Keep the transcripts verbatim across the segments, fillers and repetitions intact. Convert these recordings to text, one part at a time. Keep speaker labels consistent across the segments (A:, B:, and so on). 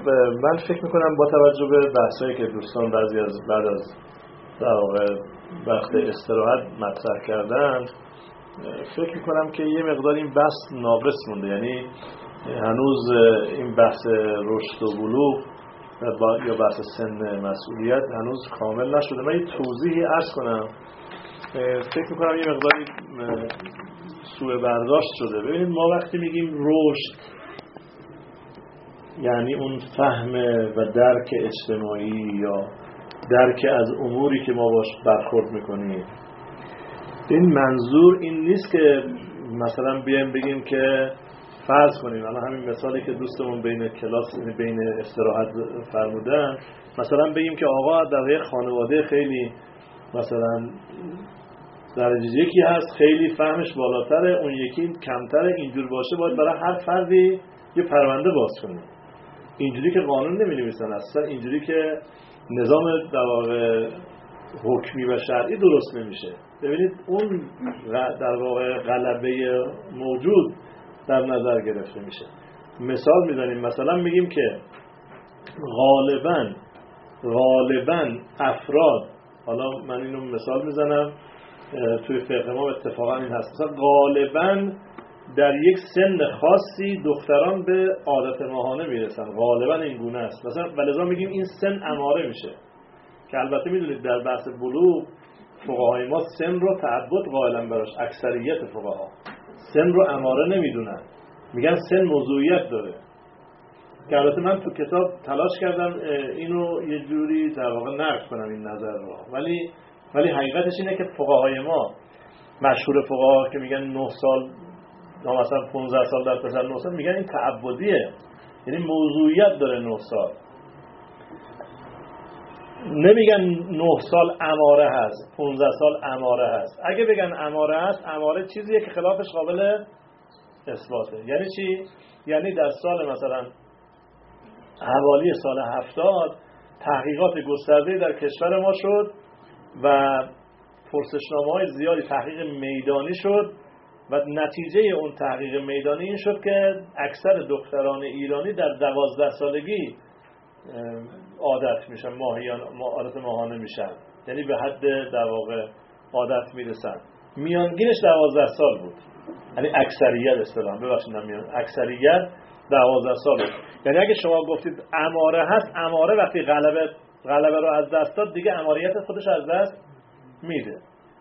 A: من فکر میکنم با توجه به بحثایی که دوستان بعضی از بعد از در واقع وقت استراحت مطرح کردن، فکر میکنم که یه مقدار این بحث ناقص مونده. یعنی هنوز این بحث رشد و بلوغ یا بحث سن مسئولیت هنوز کامل نشده. من یه توضیحی عرض کنم. فکر میکنم یه مقداری سوء برداشت شده. ببینید، ما وقتی میگیم رشد یعنی اون فهم و درک اجتماعی یا درک از اموری که ما باش برخورد میکنیم، این منظور این نیست که مثلا بیایم بگیم که فرض کنیم الان همین مثالی که دوستمون بین کلاس بین استراحت فرمودن، مثلا بگیم که آقا در یه خانواده خیلی مثلا درجه یکی هست، خیلی فهمش بالاتره، اون یکی کمتره، اینجور باشه، باید برای هر فردی یه پرونده باز کنیم. اینجوری که قانون نمی‌نویسن اصلا، اینجوری که نظام در واقع حکمی و شرعی درست نمیشه. ببینید اون در واقع غلبه موجود در نظر گرفته میشه. مثال میزنیم، مثلا میگیم که غالباً غالباً افراد، حالا من اینو مثال میزنم توی فقه ما اتفاقا این هست، مثلا غالباً در یک سن خاصی دختران به عادت ماهانه میرسن، غالباً این گونه است مثلا، ولذا میگیم این سن اماره میشه. که البته میدونید در بحث بلوغ فقهای ما سن رو تعبد قائلن براش، اکثریت فقها سن رو اماره نمیدونن، میگن سن موضوعیت داره. که البته من تو کتاب تلاش کردم اینو یه جوری در واقع نقد کنم این نظر رو، ولی ولی حقیقتش اینه که فقهای ما مشهور فقها که میگن نه سال یا مثلا پانزده سال در پسر نه سال، میگن این تعبدیه، یعنی موضوعیت داره نه سال. نمیگن نه سال اماره هست، پانزده سال اماره هست. اگه بگن اماره هست، اماره چیزیه که خلافش قابل اثباته. یعنی چی؟ یعنی در سال مثلا حوالی سال هفتاد تحقیقات گسترده در کشور ما شد و پرسشنامه‌های زیادی تحقیق میدانی شد و نتیجه اون تحقیق میدانی این شد که اکثر دختران ایرانی در دوازده سالگی عادت میشن، ماهیان عادت ماهانه میشن، یعنی به حد در واقع عادت میرسن. میانگینش دوازده سال بود، یعنی اکثریت اصطلاحاً ببخشید نمیان اکثریت دوازده سال بود. یعنی اگه شما گفتید اماره هست، اماره وقتی غلبه غلبه رو از دست داد دیگه اماریت خودش از دست میده.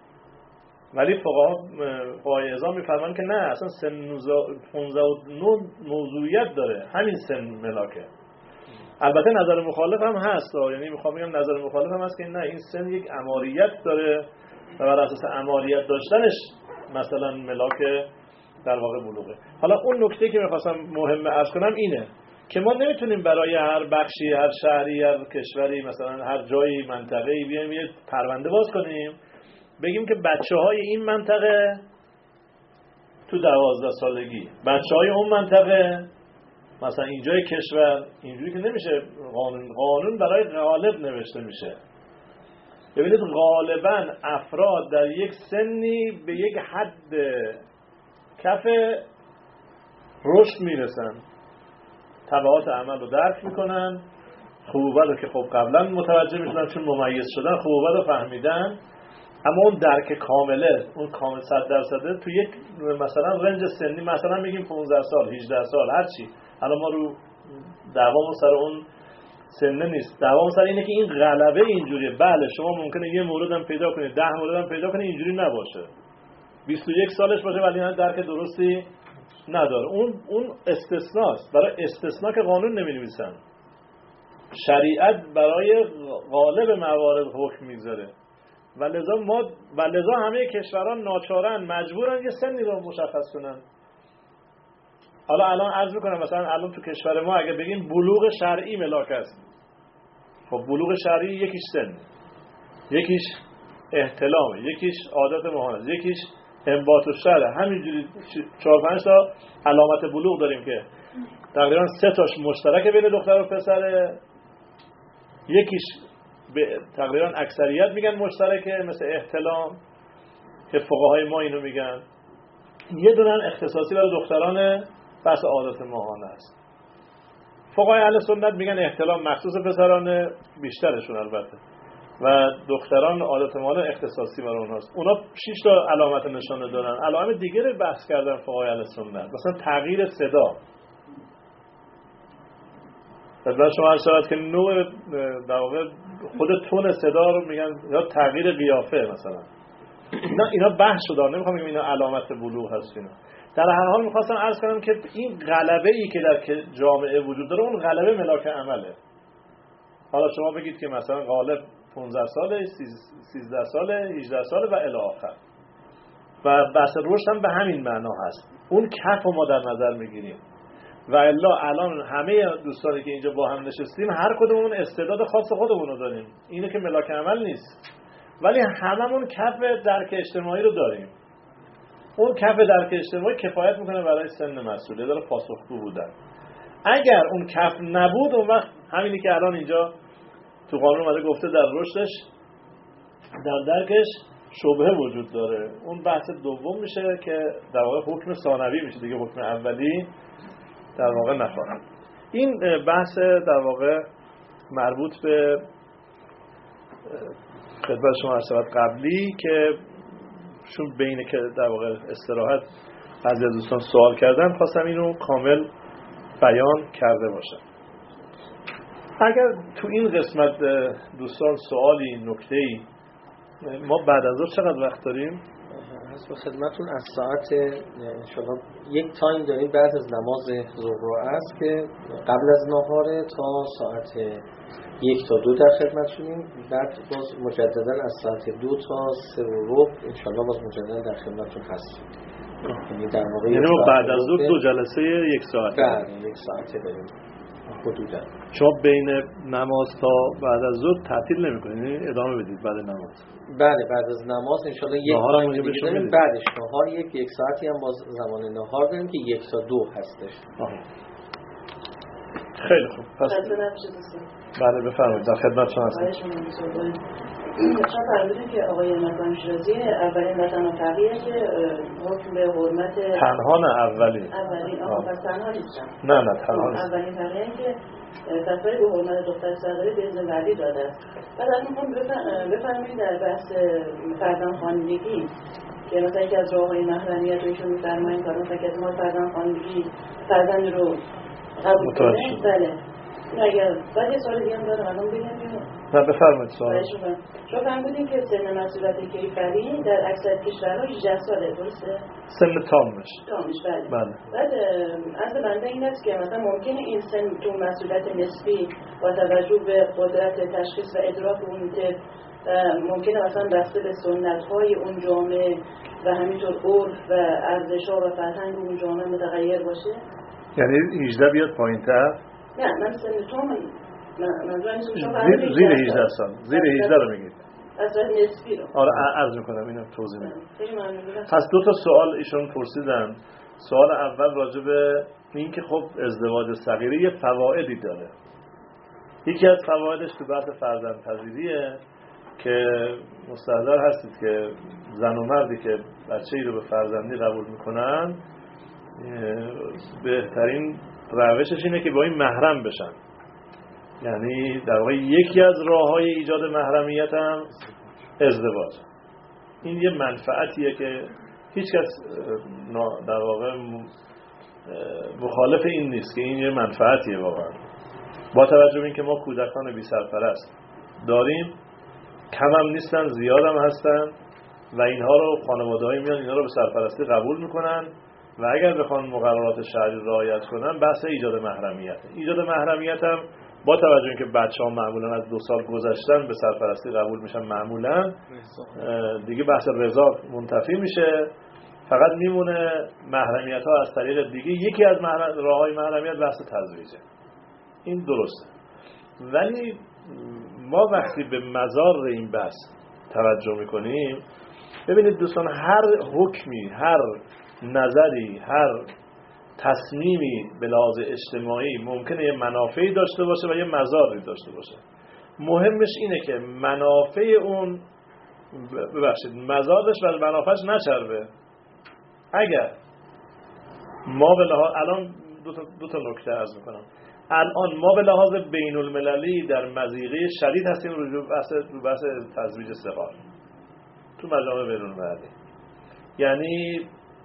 A: ولی فقها فقهای اعظام میفرمان که نه، اصلا سن پانزده و نه موضوعیت داره، همین سن ملاکه. البته نظر مخالف هم هست، یعنی میخوام بگم نظر مخالف هم هست که نه، این سن یک اماریت داره و بر اساس اماریت داشتنش مثلا ملاک در واقع بلوغه. حالا اون نکته که میخواستم مهمه عرض کنم اینه که ما نمیتونیم برای هر بخشی، هر شهری، هر کشوری، مثلا هر جایی، منطقه‌ای بیایم یه پرونده باز کنیم بگیم که بچه‌های این منطقه تو دوازده سالگی، بچه‌های اون منطقه مثلا اینجای کشور. اینجوری که نمیشه. قانون قانون برای غالب نوشته میشه. ببینید غالبا افراد در یک سنی به یک حد کف رشد میرسن، تبعات عمل رو درک میکنن، خوب و بد رو که خب قبلا متوجه میشدن چون ممیز شدن، خوب و بد رو فهمیدن، اما اون درک کامله، اون کامل صد درصده تو یک مثلا رنج سنی، مثلا میگیم پانزده سال، هجده سال، هر چی. الان ما رو دعوامون سر اون سنه نیست، دعوامون سر اینه که این غلبه اینجوریه. بله شما ممکنه یه مورد هم پیدا کنید، ده مورد هم پیدا کنید اینجوری نباشه، بیست و یک سالش باشه ولی نه درک درستی نداره. اون اون استثناست. برای استثناء که قانون نمی‌نویسن، شریعت برای غالب موارد حکم میذاره و لذا ما و لذا همه کشوران ناچارن، مجبورن یه سنی رو مشخص کنن. حالا الان عرض میکنم مثلا الان تو کشور ما اگه بگیم بلوغ شرعی ملاک است، خب بلوغ شرعی یکیش سن، یکیش احتلام، یکیش عادت ماهانه، یکیش انبات الشرع. همینجوری چهار پنج تا علامت بلوغ داریم که تقریبا سه تاش مشترک بین دختر و پسره، یکیش به تقریبا اکثریت میگن مشترکه مثل احتلام که فقهای ما اینو میگن، یه دونن اختصاصی برای دختران بحث عادت ماهانه است. فقهای اهل سنت میگن احتلام مخصوص پسران، بیشترشون البته، و دختران عادت مال اختصاصی برای اونهاست. اونا شش تا علامت نشانه دارن. علائم دیگه رو بحث کردن فقهای اهل سنت، مثلا تغییر صدا. مثلا شما هر شاید که نوع در واقع خود تون صدا رو میگن، یا تغییر قیافه مثلا. اینا اینا بحث شده، نمیخوام بگم اینا علامت بلوغ هست. اینا در هر حال میخواستم عرض کنم که این غلبه ای که در جامعه وجود داره، اون غلبه ملاک عمله. حالا شما بگید که مثلا غالب پانزده ساله، سیزده ساله، هجده ساله و الی آخر، و بحث رشد هم به همین معنا هست. اون کف رو ما در نظر میگیریم، و الا الان همه دوستانی که اینجا با هم نشستیم هر کدومون استعداد خاص خودمون رو داریم، اینه که ملاک عمل نیست، ولی هممون کف درک اجتماعی رو داریم. اون کف درک اجتماعی کفایت میکنه برای سن مسئولیت داره پاسخگو بودن. اگر اون کف نبود، اون وقت همینی که الان اینجا تو قانون اومده گفته در رشدش، در درکش شبهه وجود داره. اون بحث دوم میشه که در واقع حکم ثانوی میشه دیگه، حکم اولی در واقع نخواهد. این بحث در واقع مربوط به خدمت شما عرض قبلی که چون بین که در واقع استراحت بعضی از دوستان سوال کردن، خواستم اینو کامل بیان کرده باشم. اگر تو این قسمت دوستان سوالی، نکته‌ای، ما بعد از ظهر چقدر وقت داریم؟
B: حسب خدمتون از ساعت انشاءالله یک تایم داریم بعد از نماز ظهر است که قبل از نهاره تا ساعت یک تا دو در خدمتشونیم. بعد باز مجددا از ساعت دو تا سه و ربع انشاءالله باز مجددا در خدمتتون هستیم. یعنی در واقع
A: یعنی ما بعد از ظهر دو جلسه یک ساعت
B: بعد یک ساعته داریم حدودا.
A: شما بین نماز تا بعد از ظهر تعطیل نمی‌کنید، ادامه بدید بعد نماز؟
B: بله بعد از نماز انشاءالله یک تایم دیگه داریم، بعدش نهار یک یک ساعتی هم باز زمان نهار داریم که یک تا دو هستش.
A: آه. خیلی خوب. پس بله بفرمایید، در خدمت شما هستم.
C: شما فرمودید که آقای مقام شیرازی اولین و تنها تغییری که حکم به حرمت
A: تنها نه اولین
C: اولین آقا پس تنها نیستم
A: نه نه تنها نیست.
C: اولین تغییری که تصویر به حرمت دختر سرداری به اذن ولی داده است. بعد از میخوام بفرمایید در بحث فرزند خانگی که مثلا یکی از راههای محرمیت رو ایشون میفرمایید که مثلا که ما فرزند خانگی فرزند رو قبول کنیم. بله اگر بعد یه سوال دیگه هم دارم الان بگم.
A: نه بفرمایید سوال.
C: شما فرمودین که سن مسئولیت کیفری در اکثر کشورها هجده ساله، درسته؟
A: سن تامش.
C: تامش بله.
A: بله.
C: بعد از بنده این است که مثلا ممکنه این سن تو مسئولیت نسبی با توجه به قدرت تشخیص و ادراک اون طفل ممکنه مثلا بسته به سنت‌های اون جامعه و همینطور عرف و ارزش‌ها و فرهنگ اون جامعه متغیر باشه؟
A: یعنی هجده بیاد پایین‌تر؟
C: نه من سن تو من منظورم
A: زیر زیر هجده سال، زیر هجده رو میگید.
C: از نسبی رو.
A: آره عرض میکنم اینو توضیح میدم. پس دو تا سوال ایشون پرسیدن. سوال اول راجع به این که خب ازدواج صغیره یه فوایدی داره. یکی از فوایدش تو بحث فرزندپذیریه که مستحضر هستید که زن و مردی که بچه‌ای رو به فرزندی قبول میکنن بهترین روشش اینه که با این محرم بشن. یعنی در واقع یکی از راه‌های ایجاد محرمیت هم ازدواج. این یه منفعتیه که هیچ کس در واقع مخالف این نیست که این یه منفعتیه واقعا. با توجه به اینکه ما کودکان بی سرپرست داریم، کم هم نیستن، زیاد هم هستن و اینها رو خانواده‌های میان اینا رو به سرپرستی قبول میکنن و اگر بخوان مقررات شرعی رعایت کنن بحث ایجاد محرمیت. ایجاد محرمیت هم با توجه اینکه بچه‌ها معمولا از دو سال گذشتن به سرپرستی قبول میشن، معمولا دیگه بحث رضا منتفی میشه، فقط میمونه محرمیت‌ها از طریق دیگه. یکی از راه‌های محرمیت بحث تزویجه. این درسته، ولی ما وقتی به مزار این بحث توجه میکنیم، ببینید دوستان، هر حکمی، هر نظری، هر تصمیمی به لحاظ اجتماعی ممکنه یه منافعی داشته باشه و یه مضاری داشته باشه. مهمش اینه که منافع اون ببخشید مضارش و منافعش نچربه. اگر ما به لحاظ الان دو تا دو تا نکته عرض میکنم. الان ما به لحاظ بین المللی در مضیقه شدید هستیم رو بحث رو بحث تزویج صغار تو مجامع بین المللی. یعنی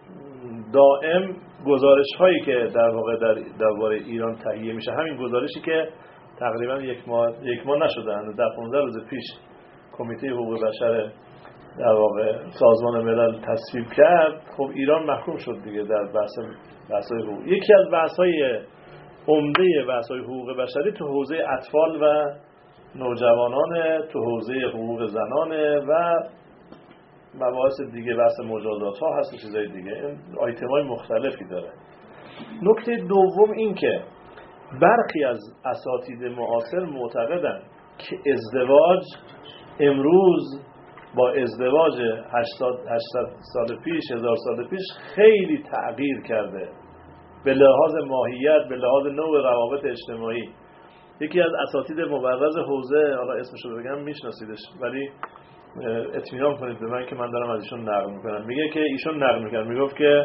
A: دائم گزارش هایی که در واقع در درباره ایران تهیه میشه، همین گزارشی که تقریبا یک ماه یک ماه نشده اند در پانزده روز پیش کمیته حقوق بشر در واقع سازمان ملل تصویب کرد، خب ایران محکوم شد دیگه در بحث بحث‌های حقوق. یکی از بحث‌های عمده بحث‌های حقوق بشری تو حوزه اطفال و نوجوانان، تو حوزه حقوق زنانه و مباحث دیگه، بحث مجازات ها هست و چیزای دیگه، این آیتم های مختلفی داره. نکته دوم این که برخی از اساتید معاصر معتقدن که ازدواج امروز با ازدواج هشتصد سال پیش، هزار سال پیش خیلی تغییر کرده به لحاظ ماهیت، به لحاظ نوع روابط اجتماعی. یکی از اساتید مبرز حوزه، حالا اسمش رو بگم میشناسیدش ولی اطمینان کنید به من که من دارم از ایشون نقل میکنم، میگه که ایشون نقل میکنم میگفت که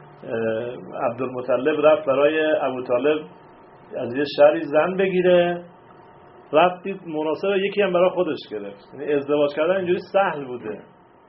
A: عبدالمطلب رفت برای ابوطالب از یه شهری زن بگیره، رفتید مناسب یکی هم برای خودش گرفت. یعنی ازدواج کردن اینجوری سهل بوده.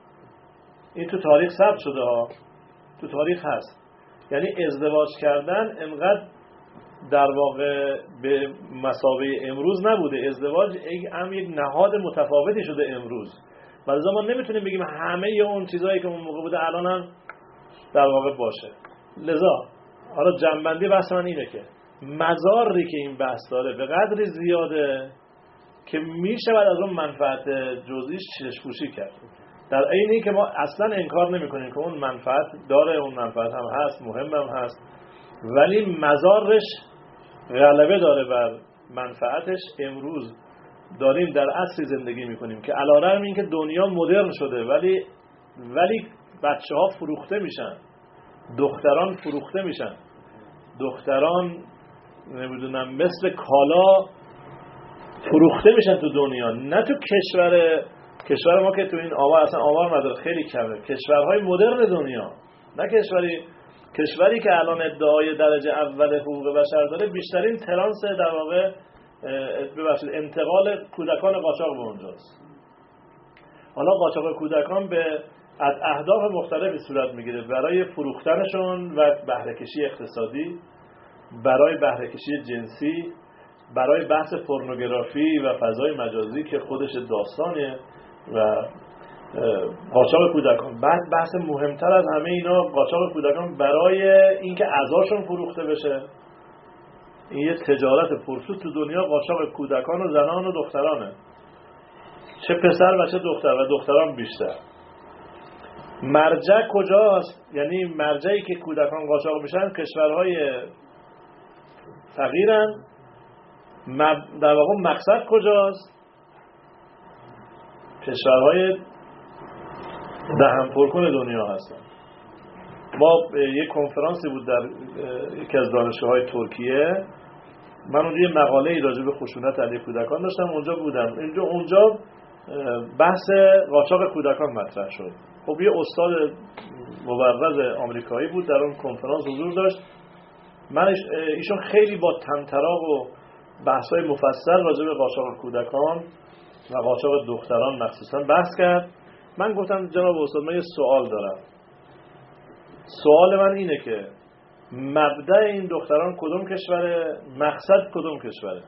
A: این تو تاریخ ثبت شده ها، تو تاریخ هست. یعنی ازدواج کردن انقدر در واقع به مثابه امروز نبوده. ازدواج هم یک نهاد متفاوتی شده امروز. ولی ما نمیتونیم بگیم همه اون چیزایی که اون موقع بوده الان هم در واقع باشه. لذا حالا جنبندی بحث من اینه که مزاری که این بحث داره به قدری زیاده که میشه بعد از اون منفعت جزئیش چشم‌پوشی کرد. در عین اینکه ما اصلا انکار نمی‌کنیم که اون منفعت داره، اون منفعت هم هست، مهم هم هست، ولی مزارش غلبه داره بر منفعتش. امروز داریم در عصری زندگی میکنیم که علیرغم اینکه دنیا مدرن شده ولی ولی بچه‌ها فروخته میشن، دختران فروخته میشن، دختران نمیدونم مثل کالا فروخته میشن تو دنیا. نه تو کشور کشور ما که تو این آمار اصلا آمار نداره، خیلی کمه. کشورهای مدرن دنیا، نه کشوری کشوری که الان ادعای درجه اول حقوق بشر داره، بیشترین ترانس در واقع ببخشید انتقال کودکان قاچاق به اونجاست. حالا قاچاق کودکان به از اهداف مختلفی صورت میگیره، برای فروختنشون و بهره کشی اقتصادی، برای بهره کشی جنسی، برای بحث پورنوگرافی و فضای مجازی که خودش داستانه و قاچاق کودکان. بعد بحث مهمتر از همه اینا قاچاق کودکان برای اینکه اعضاشون فروخته بشه. این یه تجارت پرسود تو دنیا، قاچاق کودکان و زنان و دخترانه، چه پسر و چه دختر، و دختران بیشتر. مرجع کجاست؟ یعنی مرجعی که کودکان قاچاق میشن کشورهای فقیرن. در واقع مقصد کجاست؟ کشورهای دهن پرکن دنیا هستن. ما یک کنفرانسی بود در یکی از دانشگاه‌های ترکیه، من اونجا یه مقاله راجع به خشونت علیه کودکان داشتم، اونجا بودم. اینجا اونجا بحث قاچاق کودکان مطرح شد. خب یه استاد مبرز آمریکایی بود در اون کنفرانس حضور داشت. من ایشون خیلی با طمطراق و بحث‌های مفصل راجع به قاچاق کودکان و قاچاق دختران مخصوصا بحث کرد. من گفتم جناب استاد من یه سوال دارم. سوال من اینه که مبدأ این دختران کدوم کشوره؟ مقصد کدوم کشوره؟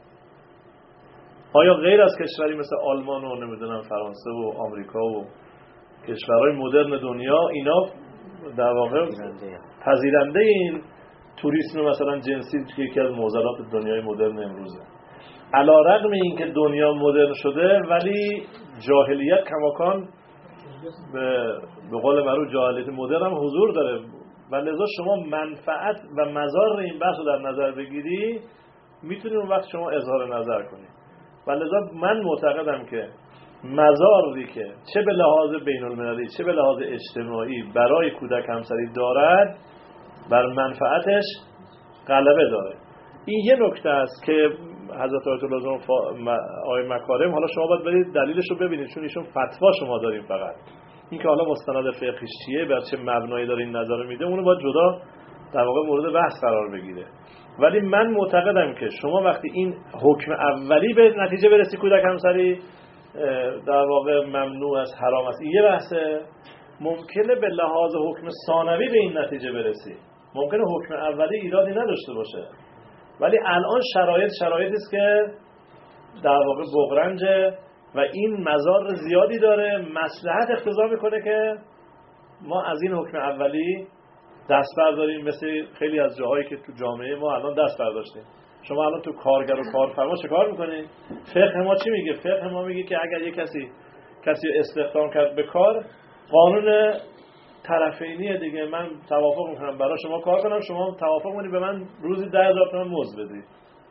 A: آیا غیر از کشوری مثل آلمان و نمیدونم فرانسه و آمریکا و کشورهای مدرن دنیا اینا در واقع پذیرنده این توریسم مثلا جنسی که یکی از معضلات دنیای مدرن امروزه؟ علیرغم اینکه دنیا مدرن شده ولی جاهلیت کماکان به به قول معروف جاهلیت مدرن هم حضور داره و لذا شما منفعت و مضار این بحث رو در نظر بگیری میتونی اون وقت شما اظهار نظر کنی. و لذا من معتقدم که مضاری که چه به لحاظ بین المللی چه به لحاظ اجتماعی برای کودک همسری دارد بر منفعتش غلبه داره. این یه نکته است که حضرت آیت الله آقای مکارم، حالا شما باید برید دلیلش رو ببینید چون ایشون فتوا شما داریم، فقط این که حالا مستند فقهیش چیه، بر چه مبنایی داره این نظر میده، اونو باید جدا در واقع مورد بحث قرار بگیره. ولی من معتقدم که شما وقتی این حکم اولی به نتیجه برسی کودک همسری در واقع ممنوع است، حرام است، این یه بحثه. ممکنه به لحاظ حکم ثانوی به این نتیجه برسی، ممکنه حکم اولی ایرادی نداشته باشه، ولی الان شرایط شرایطی است که در واقع بغرنجه و این مضار زیادی داره. مصلحت اقتضا میکنه که ما از این حکم اولی دست برداریم، مثل خیلی از جاهایی که تو جامعه ما الان دست برداشتیم. شما الان تو کارگر و کارفرما چه کار میکنید؟ فقه ما چی میگه؟ فقه ما میگه که اگر یک کسی کسی استخدام کرد به کار، قانون طرفینیه دیگه، من توافق میکنم برای شما کار کنم، شما توافق کنید به من روزی ده هزار تومان مزد بدید.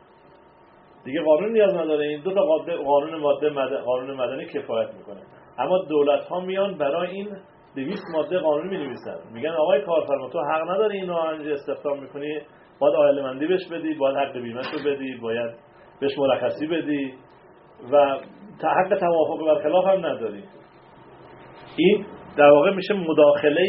A: دیگه قانون نیاز نداره، این دو تا قانون ماده مدنی قانون مدنی کفایت میکنه. اما دولت ها میان برای این دویست ماده قانون می‌نویسن، میگن آقای کارفرما تو حق نداری اینو انجام استخدام میکنی، باید عائله‌مندی بهش بدی، باید حق بیمه‌ش رو بدی، باید بهش مرخصی بدی و حق توافق برخلاف هم نداری. این در واقع میشه مداخله،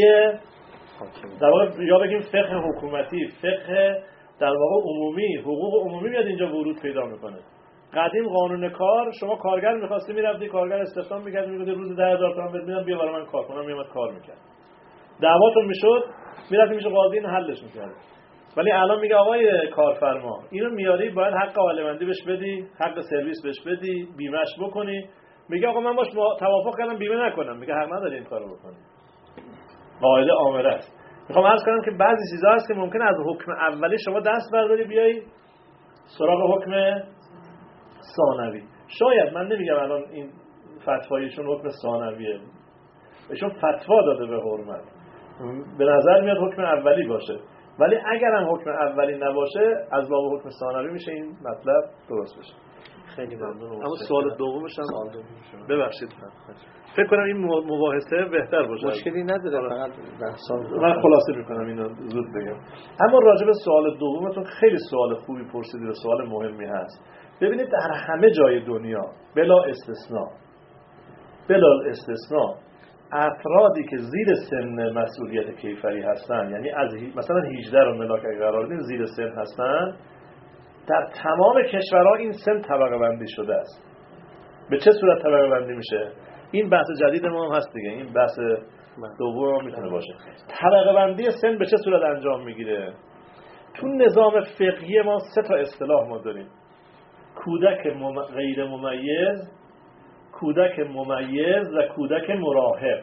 A: در واقع یا بگیم فقه حکومتی، فقه در واقع عمومی، حقوق عمومی میاد اینجا ورود پیدا میکنه. قدیم قانون کار، شما کارگر می‌خواستی میرفتی کارگر استخدام می‌کردی، میگفتی روز ده هزار تومان بهت میدم بیا برای من کار کنم، میومد کار می‌کرد. دعواتون میشد، میرفتی میشه قاضی اینو حلش می‌کرد. ولی الان میگه آقای کارفرما اینو میاری باید حق عائله‌مندی بهش بدی، حق سرویس بهش بدی، بیمه‌اش بکنی. میگه آقا من باش توافق کردم بیمه نکنم، میگه حق نداری این کارو بکنی. قاعده عامره است. میخوام عرض کنم که بعضی چیزا هست که ممکنه از حکم اولی شما دست برداری بیای سراغ حکم ثانوی. شاید من نمیگم الان این فتوایشون حکم ثانویه، ایشون فتوا داده به حرمت، به نظر میاد حکم اولی باشه، ولی اگر هم حکم اولی نباشه از باب حکم ثانوی میشه این مطلب درست بشه.
B: خیلی ممنون.
A: اما سوال دومش هم ببخشید فکر کنم این مباحثه بهتر باشه.
B: مشکلی نداره، فقط بحثا
A: من خلاصه میکنم اینو زود بگم. اما راجع به سوال دومتون خیلی سوال خوبی پرسیدید و سوال مهمی هست. ببینید در همه جای دنیا بلا استثناء بلا استثناء افرادی که زیر سن مسئولیت کیفری هستن، یعنی از مثلا هجده رو ملاک قرار بدیم زیر سن هستن، در تمام کشورها این سن طبقه بندی شده است. به چه صورت طبقه بندی میشه؟ این بحث جدید ما هم هست دیگه، این بحث دوم هم میتونه باشه. طبقه بندی سن به چه صورت انجام میگیره؟ تو نظام فقهی ما سه تا اصطلاح ما داریم: کودک مم... غیر ممیز، کودک ممیز و کودک مراهق.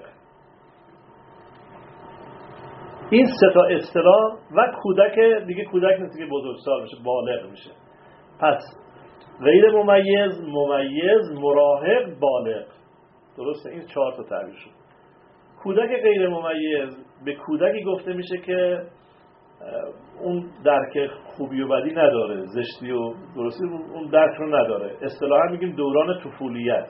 A: این سه تا اصطلاح و کودک دیگه، کودک نیست که بزرگسال میشه، بالغ میشه. پس غیر ممیز، ممیز، مراهق، بالغ. درسته؟ این چهار تا تعبیر شد. کودک غیر ممیز به کودکی گفته میشه که اون درک خوبی و بدی نداره، زشتی و درستی اون درک رو نداره، اصطلاحا میگیم دوران طفولیت.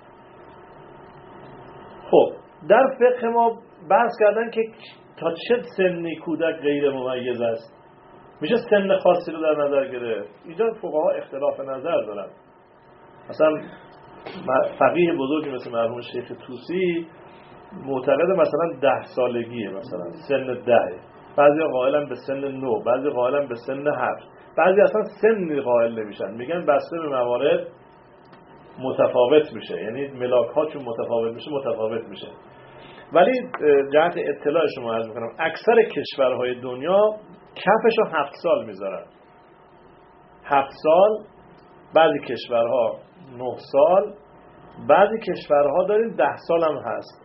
A: خب در فقه ما بحث کردن که تا چه سنی کودک غیر ممیز است، میشه سن خاصی رو در نظر گرفت. اینجا فقها اختلاف نظر دارن. مثلا فقیه بزرگی مثل مرحوم شیخ طوسی معتقد مثلا ده سالگیه، مثلا سن ده، بعضی قائلن به سن نو، بعضی قائلن به سن هفت، بعضی اصلا سنی قائل نمیشن، میگن بسته به موارد متفاوت میشه، یعنی ملاک ها چون متفاوت میشه متفاوت میشه. ولی جهت اطلاع شما عرض میکنم اکثر کشورهای دنیا کفشو هفت سال میذارن، هفت سال، بعضی کشورها نه سال، بعضی کشورها داریم ده سال هم هست.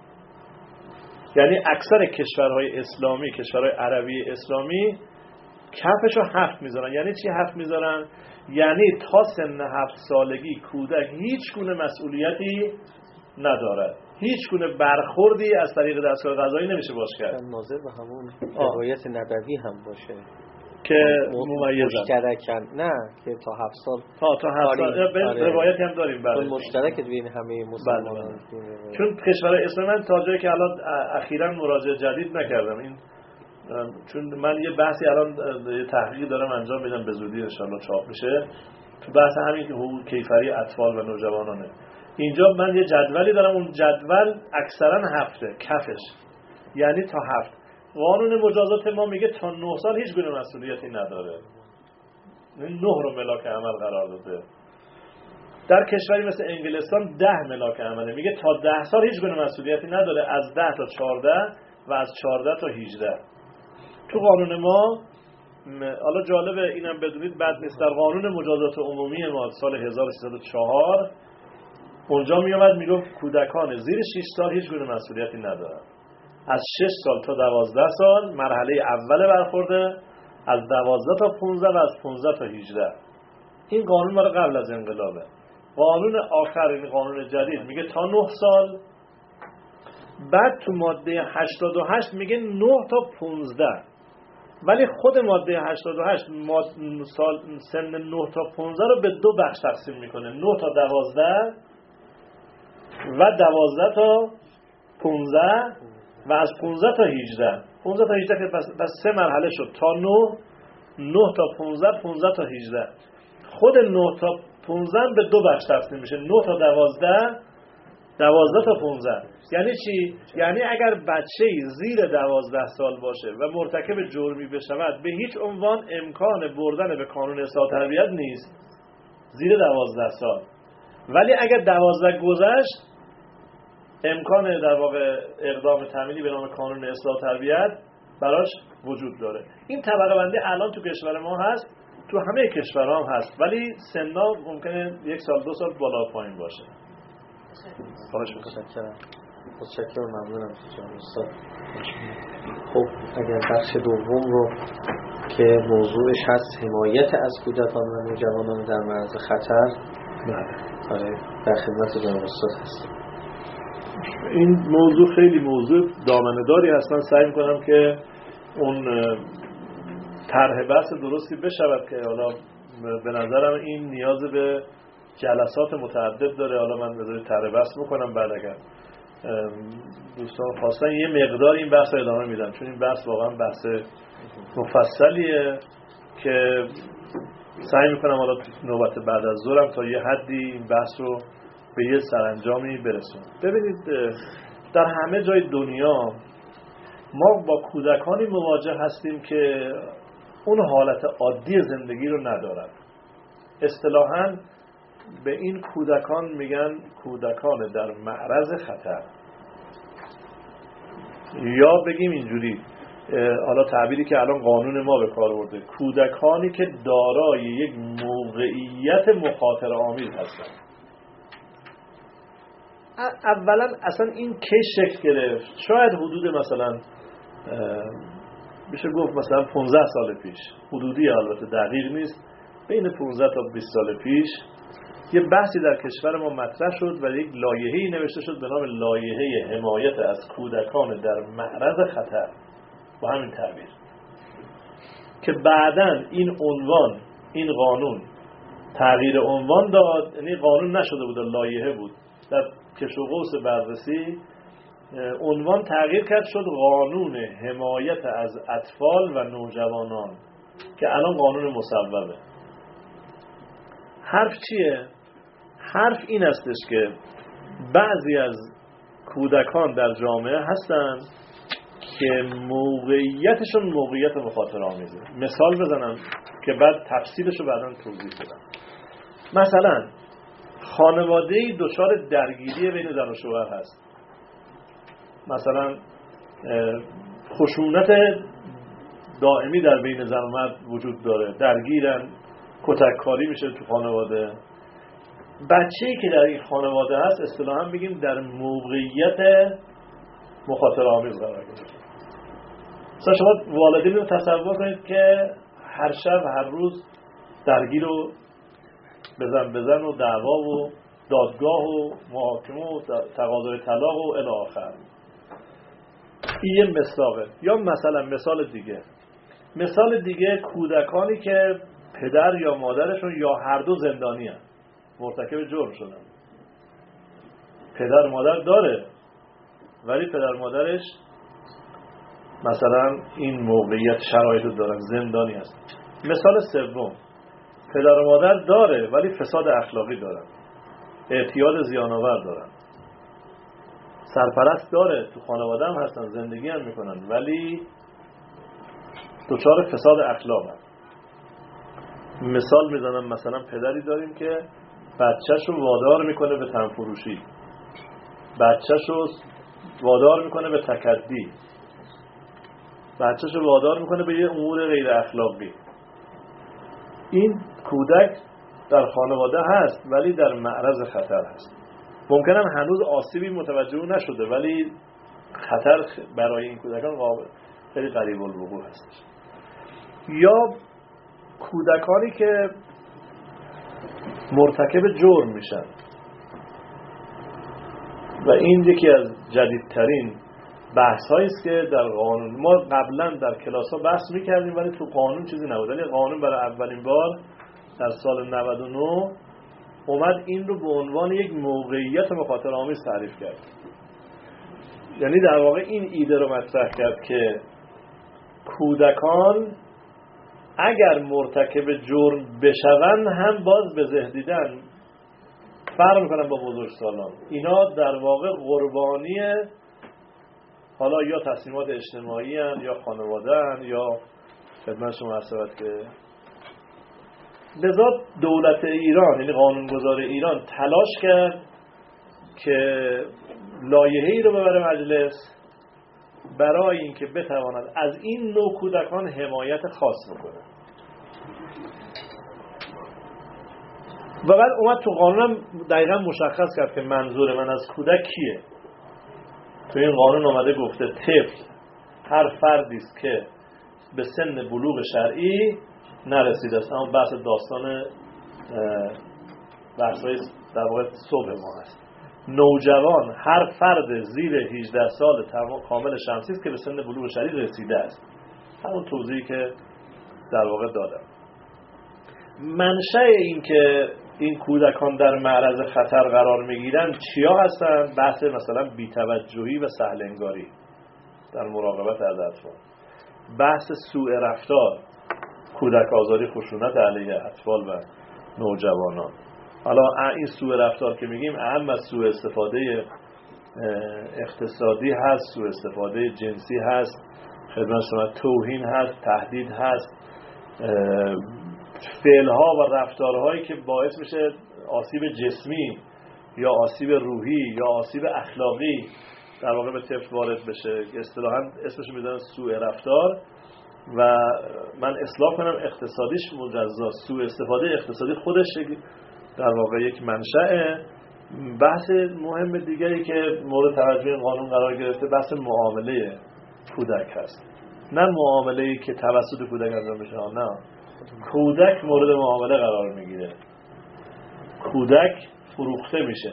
A: یعنی اکثر کشورهای اسلامی، کشورهای عربی اسلامی کفشو هفت میذارن. یعنی چی هفت میذارن؟ یعنی تا سن هفت سالگی کودک هیچ گونه مسئولیتی ندارد، هیچ گونه برخوردی از طریق دستگاه قضایی نمیشه باش کرد.
B: ناظر به همون روایت نبوی هم باشه
A: که ممیزن
B: مشترکن، نه که تا هفت سال
A: تا تا هفت سال به آره. روایتی هم داریم
B: بله، چون مشترک بین همه مسلمانان.
A: چون کشورهای اسلامی من تا جایی که الان اخیراً مراجعه جدید نکردم، این چون من یه بحثی الان یه تحقیقی دارم انجام میدم، به زودی ان شاءالله چاپ میشه، تو بحث همین حقوق کیفری اطفال و نوجوانانه. اینجا من یه جدولی دارم، اون جدول اکثرا هفته کفش، یعنی تا هفت. قانون مجازات ما میگه تا نه سال هیچ گونه مسئولیتی نداره. نه رو ملاک عمل قرار داده. در کشوری مثل انگلستان ده ملاک عمله، میگه تا ده سال هیچ گونه مسئولیتی نداره، از ده تا چهارده و از چهارده تا هجده. تو قانون ما حالا جالبه اینم بدونید بد نیست، در قانون مجازات عمومی ما سال هزار و سیصد و چهار اونجا میومد میگفت کودکان زیر شش سال هیچ گونه مسئولیتی ندارن، از شش سال تا دوازده سال مرحله اول برخورده، از دوازده تا پانزده و از پانزده تا هجده. این قانون مال قبل از انقلابه. قانون آخر، این قانون جدید میگه تا نه سال. بعد تو ماده هشتاد و هشت میگه نه تا پانزده، ولی خود ماده هشتاد و هشت سال سن نه تا پانزده رو به دو بخش تقسیم میکنه، نه تا دوازده و دوازده تا پانزده و از پانزده تا هجده. پانزده تا هجده که پس, پس سه مرحله شد، تا نه، نه تا پانزده، پانزده تا هجده. خود نه تا پانزده به دو بخش تقسیم میشه، نه تا دوازده، دوازده تا پانزده. یعنی چی؟ یعنی اگر بچه‌ای زیر دوازده سال باشه و مرتکب جرمی بشود، به هیچ عنوان امکان بردن به کانون اصلاح تربیت نیست زیر دوازده سال. ولی اگر دوازده گذشت، امکان در واقع اقدام تأمینی به نام کانون اصلاح تربیت براش وجود داره. این طبقه بندی الان تو کشور ما هست، تو همه کشورها هم هست، ولی سنا ممکنه یک سال دو سال بالا پایین باشه.
B: خواهش می‌کنم. متشکرم، ممنونم جناب استاد. خب اگر بخش دوم رو که موضوعش هست حمایت از کودکان و نوجوانان در معرض خطر، آره در خدمت جناب استاد هست.
A: این موضوع خیلی موضوع دامنه‌داری هست. من سعی می‌کنم که اون طرح بحث درستی بشود که حالا به نظرم این نیاز به جلسات متعدد داره. حالا من بذارید طرح بحث میکنم، بعد اگر دوستان خواستن یه مقدار این بحث رو ادامه میدم، چون این بحث واقعا بحث مفصلیه که سعی میکنم حالا نوبت بعد از ظهرم تا یه حدی این بحث رو به یه سرانجامی برسونم. ببینید در همه جای دنیا ما با کودکانی مواجه هستیم که اون حالت عادی زندگی رو ندارن. اصطلاحاً به این کودکان میگن کودکان در معرض خطر، یا بگیم اینجوری، حالا تعبیری که الان قانون ما به کار برده، کودکانی که دارای یک موقعیت مخاطره آمیز هستند. اولا اصلا این کی شکل گرفت؟ شاید حدود مثلا میشه گفت مثلا پانزده سال پیش، حدودی البته دقیق نیست، بین پانزده تا بیست سال پیش یه بحثی در کشور ما مطرح شد و یک لایحه‌ای نوشته شد به نام لایحه حمایت از کودکان در معرض خطر، با همین تعبیر، که بعداً این عنوان، این قانون تغییر عنوان داد. یعنی قانون نشده بود، لایحه بود، در کش و قوس بررسی عنوان تغییر کرد، شد قانون حمایت از اطفال و نوجوانان که الان قانون مصوبه. حرف چیه؟ حرف این استش که بعضی از کودکان در جامعه هستن که موقعیتشون موقعیت مخاطره آمیزه. مثال بزنم که بعد تفصیلشو بعداً توضیح بدم. مثلا خانواده‌ای دچار درگیری بین زن و شوهر هست، مثلا خشونت دائمی در بین زن و مرد وجود داره، درگیرن، کتککاری میشه تو خانواده. بچه‌ای که در این خانواده هست اصطلاحاً بگیم در موقعیت مخاطره آمیز قرار گرفته. مثلا شما والدین رو تصور کنید که هر شب هر روز درگیر و بزن بزن و دعوا و دادگاه و محاکمه و تقاضای طلاق و الی آخر. این یه مثاله. یا مثلا مثال دیگه، مثال دیگه کودکانی که پدر یا مادرشون یا هر دو زندانی هستند، مرتکب جرم شدن. پدر مادر داره ولی پدر مادرش مثلا این موقعیت شرایط رو دارن، زندانی هستن. مثال سوم، پدر و مادر داره ولی فساد اخلاقی دارن، اعتیاد زیان‌آور دارن. سرپرست داره، تو خانواده هم هستن، زندگی هم میکنن، ولی دچار فساد اخلاق هست. مثال میزنم، مثلا پدری داریم که بچه‌شو وادار میکنه به تنفروشی، بچه‌شو وادار میکنه به تکدی، بچه‌شو وادار میکنه به یه امور غیر اخلاقی. این کودک در خانواده هست ولی در معرض خطر هست. ممکنه هنوز آسیبی متوجه نشده ولی خطر برای این کودکان خیلی قریب الوقوع هستش. یا کودکانی که مرتکب جرم میشن و این یکی از جدیدترین بحث هایی است که در قانون ما قبلا در کلاس ها بحث میکردیم ولی تو قانون چیزی نبود، ولی قانون برای اولین بار در سال نود و نه اومد این رو به عنوان یک موقعیت مخاطره آمیز تعریف کرد. یعنی در واقع این ایده رو مطرح کرد که کودکان اگر مرتکب جرم بشون هم باز به زه دیدن فرق میکنن با بزرگسالان. اینا در واقع قربانی حالا یا تصمیمات اجتماعی هن، یا خانواده هن، یا خدمت شما عرض شود که لذا دولت ایران یعنی قانونگذار ایران تلاش کرد که لایحه‌ای رو ببره مجلس برای اینکه بتواند از این نوع کودکان حمایت خاص بکنه. و بعد اومد تو قانونم دقیقا مشخص کرد که منظور من از کودک کیه. تو این قانون اومده گفته طفل هر فردی است که به سن بلوغ شرعی نرسیده است. اما بحث داستان بحث‌های در واقع صبح ما هست. نوجوان هر فرد زیر هجده سال کامل شمسی است که به سن بلوغ شرعی رسیده است. همون توضیحی که در واقع دادم. منشأ این که این کودکان در معرض خطر قرار میگیرن چیا هستن؟ بحث مثلا بی‌توجهی و سهل‌انگاری در مراقبت از اطفال، بحث سوء رفتار، کودک آزاری، خشونت علیه اطفال و نوجوانان. حالا این سوء رفتار که میگیم اهم از سوء استفاده اقتصادی هست، سوء استفاده جنسی هست، خدمت شما توهین هست، تهدید هست، فعلها و رفتارهایی که باعث میشه آسیب جسمی یا آسیب روحی یا آسیب اخلاقی در واقع به طفل وارد بشه. اصطلاحاً اسمش میذارن سوء رفتار و من اصلاح کنم اقتصادیش مجزا. سوء استفاده اقتصادی خودش در واقع یک منشأ. بحث مهم دیگری که مورد توجه این قانون قرار گرفته بحث معامله کودک هست. نه معامله‌ای که توسط کودک انجام میشه، نه، کودک مورد معامله قرار میگیره، کودک فروخته میشه.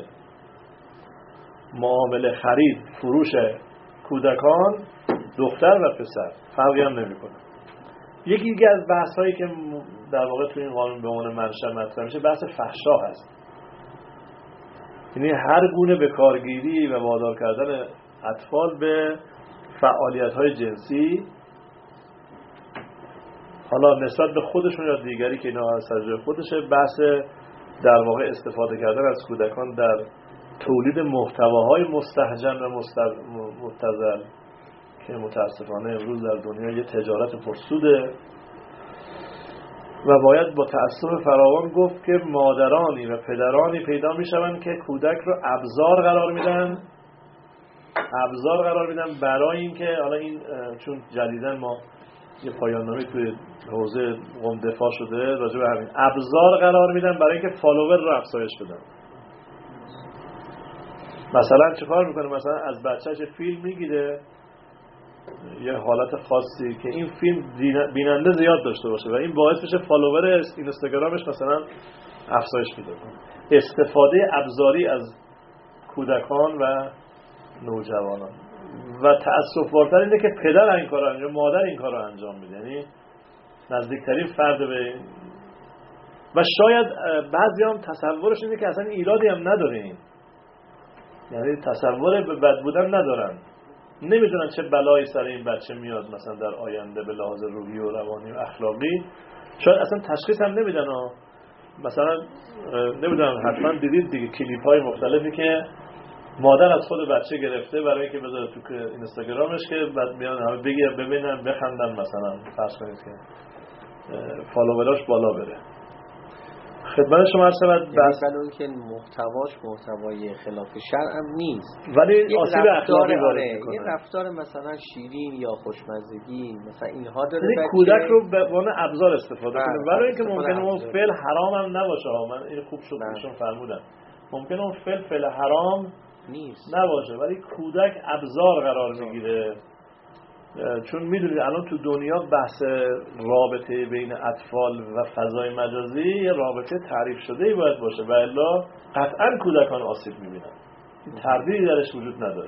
A: معامله، خرید، فروش کودکان دختر و پسر فرقی هم نمیکنه. یکی دیگه از بحث‌هایی که در واقع تو این قانون به عنوان منشأ مطرح میشه بحث فحشا هست. یعنی هر گونه به کارگیری و وادار کردن اطفال به فعالیت‌های جنسی، حالا نسبت به خودشون یا دیگری که اینا از تجربه خودشه، بحث در واقع استفاده کردن از کودکان در تولید محتواهای مستهجن و مبتذل که متاسفانه امروز در دنیا یه تجارت پرسوده و باید با تأسف فراوان گفت که مادرانی و پدرانی پیدا میشوند که کودک رو ابزار قرار میدن ابزار قرار میدن برای اینکه حالا این چون جدیداً ما یه پایان نامه توی حوزه قم دفاع شده راجع به همین ابزار قرار میدن برای اینکه فالوور رو افزایش بدن. مثلا چه کار میکنه؟ مثلا از بچه‌ش فیلم میگیره یه حالت خاصی که این فیلم بیننده زیاد داشته باشه و این باعث میشه فالوور اینستاگرامش مثلا افزایش پیدا کنه. استفاده ابزاری از کودکان و نوجوانان و تأسف‌بارتر اینه که پدر این کارو انجام، مادر این کارو انجام میده، یعنی نزدیکترین فرد به و شاید بعضی هم تصورش اینه که اصلا ایرادی هم نداره، این یعنی تصور به بد بودن ندارن، نمیدونن چه بلایی سر این بچه میاد مثلا در آینده به لحاظ روحی و روانی و اخلاقی، شاید اصلا تشخیص هم نمیدن ها. مثلا نمیدونم حتما دیدید دیگه کلیپ های مختلفی که مادر از خود بچه گرفته برای اینکه بذاره تو اینستاگرامش که بعد میان همه بگیر ببینن بخندن، مثلا فرض کنید که فالووراش بالا بره. خدمت شما عرض شود
B: بس اون که محتواش محتوای خلاف شرع هم نیست،
A: ولی آسیب اخلاقی وارد میکنه.
B: یه رفتار مثلا شیرین یا خوشمزگی مثلا اینها داره،
A: یعنی کودک رو به عنوان ابزار استفاده کنه، ولی اینکه ممکنه اون فعل حرام هم نباشه. من این خوب شد ایشون فرمودن ممکنه اون فعل فعل حرام
B: نیست
A: نباشه، ولی کودک ابزار قرار میگیره. چون میدونید الان تو دنیا بحث رابطه بین اطفال و فضای مجازی یه رابطه تعریف شده ای باید باشه، و الا قطعا کودکان آسیب میبینن. تردیدی درش وجود نداره،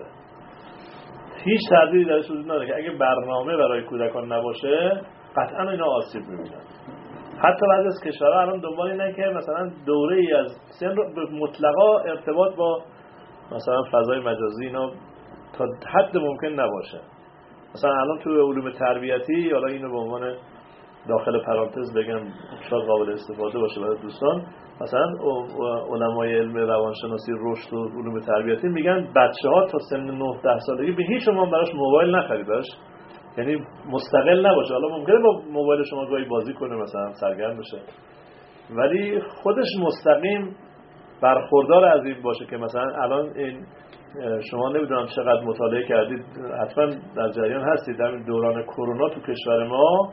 A: هیچ تردیدی درش وجود نداره که اگه برنامه برای کودکان نباشه قطعا اینا آسیب میبینن. حتی بعضی از کشورها الان دنبال اینه که مثلا دوره ای از سن رو مطلقا ارتباط با مثلا فضای مجازی اینا تا حد ممکن نباشه. مثلا الان تو علوم تربیتی، حالا اینو به عنوان داخل پرانتز بگم شاید قابل استفاده باشه برای دوستان، مثلا علمای علم روانشناسی رشد و علوم تربیتی میگن بچه‌ها تا سن نه ده سالگی به هیچ عنوان براش موبایل نخرید، براش یعنی مستقل نباشه. حالا ممکنه با موبایل شما گاهی بازی کنه، مثلا سرگرم بشه، ولی خودش مستقیم برخوردار از این باشه که مثلا الان این شما نمیدونم چقدر مطالعه کردید، حتما در جریان هستید، در دوران کرونا تو کشور ما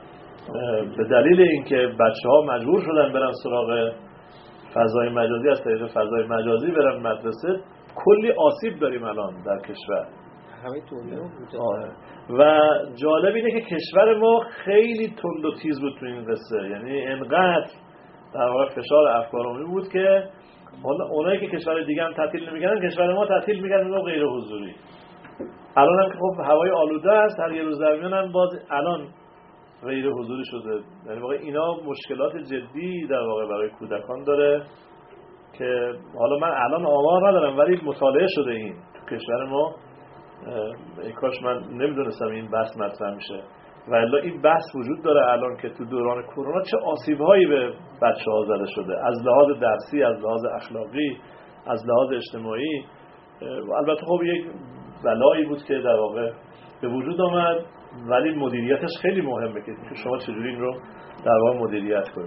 A: به دلیل اینکه بچه‌ها مجبور شدن برن سراغ فضای مجازی، از طریق فضای مجازی برن مدرسه، کلی آسیب داریم الان در کشور،
B: همه دنیا بوده.
A: و جالب اینه که کشور ما خیلی تند و تیز بود تو این قصه، یعنی انقدر در واقع فشار افکارآمیز بود که اونایی که کشور دیگه هم تعطیل نمی‌کردن، کشور ما تعطیل می‌کردن و غیر حضوری. الان هم که خب هوای آلوده است، هر یه روز در میان هم باز الان غیر حضوری شده. یعنی واقعا اینا مشکلات جدی در واقع برای کودکان داره که حالا من الان آمار ندارم ولی مطالعه شده این تو کشور ما. ای کاش من نمیدونستم این بحث مطرح میشه، و الا این بحث وجود داره الان که تو دوران کرونا چه آسیب‌هایی به بچه‌ها زده شده، از لحاظ درسی، از لحاظ اخلاقی، از لحاظ اجتماعی. البته خب یک بلایی بود که در واقع به وجود آمد، ولی مدیریتش خیلی مهمه که شما چجوری این رو در واقع مدیریت کنید.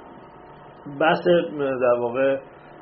A: بحث در واقع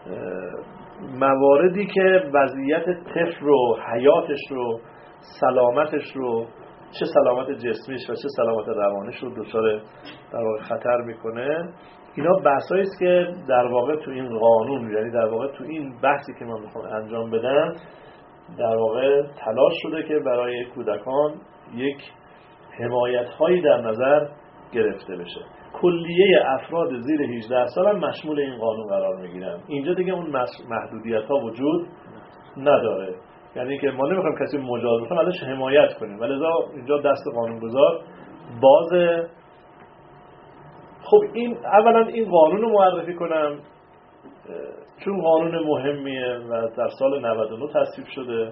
A: مواردی که وضعیت طفل رو، حیاتش رو، سلامتش رو، چه سلامت جسمیش و چه سلامت روانیش رو دچار در واقع خطر میکنه، اینا بحثایی است که در واقع تو این قانون، یعنی در واقع تو این بحثی که من میخوام انجام بدم، در واقع تلاش شده که برای کودکان یک حمایت هایی در نظر گرفته بشه. کلیه افراد زیر هجده سال هم مشمول این قانون قرار میگیرن. اینجا دیگه اون محدودیت ها وجود نداره، یعنی که ما نمیخوایم کسی مجاز بکنیم، ازش حمایت کنیم، ولذا اینجا دست قانونگذار بازه. خب این اولا این قانون رو معرفی کنم چون قانون مهمیه و در سال نود و نه تصویب شده.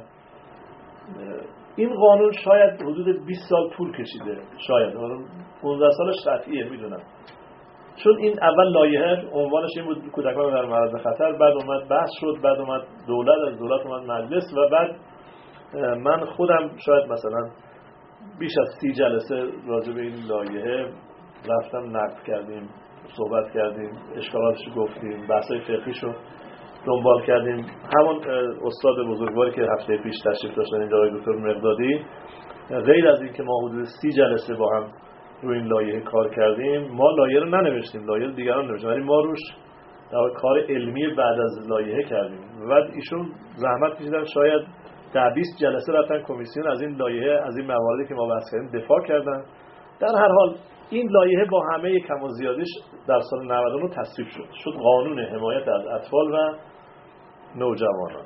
A: این قانون شاید حدود بیست سال طول کشیده، شاید پانزده سالش قطعیه میدونم، چون این اول لایحه عنوانش این بود کودکان در معرض خطر، بعد اومد بحث شد، بعد اومد دولت، از دولت اومد مجلس، و بعد من خودم شاید مثلا بیش از سی جلسه راجع به این لایحه رفتم نقد کردیم، صحبت کردیم، اشکالاتش گفتیم، بحثای فقهیشو دنبال کردیم. همون استاد بزرگواری که هفته پیش تشریف داشتن اینجا آقای دکتر مقدادی، غیر از این که ما حدود سی جلسه با هم روی این لایحه کار کردیم، ما لایحه رو ننوشتیم، لایحه دیگران نوشتن، ولی ما روش در کار علمی بعد از لایحه کردیم. و ایشون زحمت کشیدن، شاید ده بیست جلسه رفتن کمیسیون از این لایحه، از این مواردی که ما بحث کردیم دفاع کردن. در هر حال این لایحه با همه کم و زیادیش در سال نود و نه تصویب شد، شد قانون حمایت از اطفال و نوجوانان.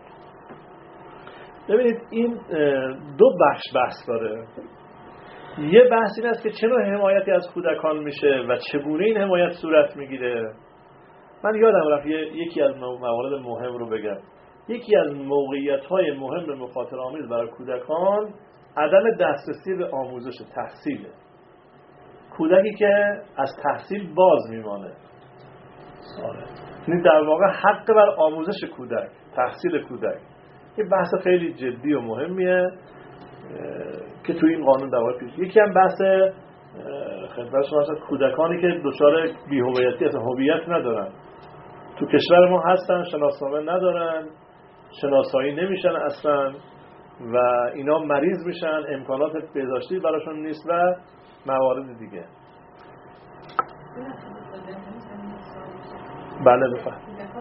A: ببینید این دو بخش بحث داره. یه بحث این است که چه نوع حمایتی از کودکان میشه و چگونه این حمایت صورت میگیره. من یادم رفت یکی از موارد مهم رو بگم. یکی از موقعیت‌های مهم مخاطره آمیز برای کودکان عدم دسترسی به آموزش تحصیله. کودکی که از تحصیل باز میمانه، این در واقع حق بر آموزش کودک، تحصیل کودک، این بحث خیلی جدی و مهمیه که توی این قانون در واقع پیش. یکی هم بحث خدمت شما هست کودکانی که دچار بی‌هویتی، اصلا هویت ندارن، تو کشور ما هستن، شناسنامه ندارن، شناسایی نمیشن اصلا و اینا مریض میشن، امکانات بهداشتی براشون نیست و موارد دیگه. بله بفهم.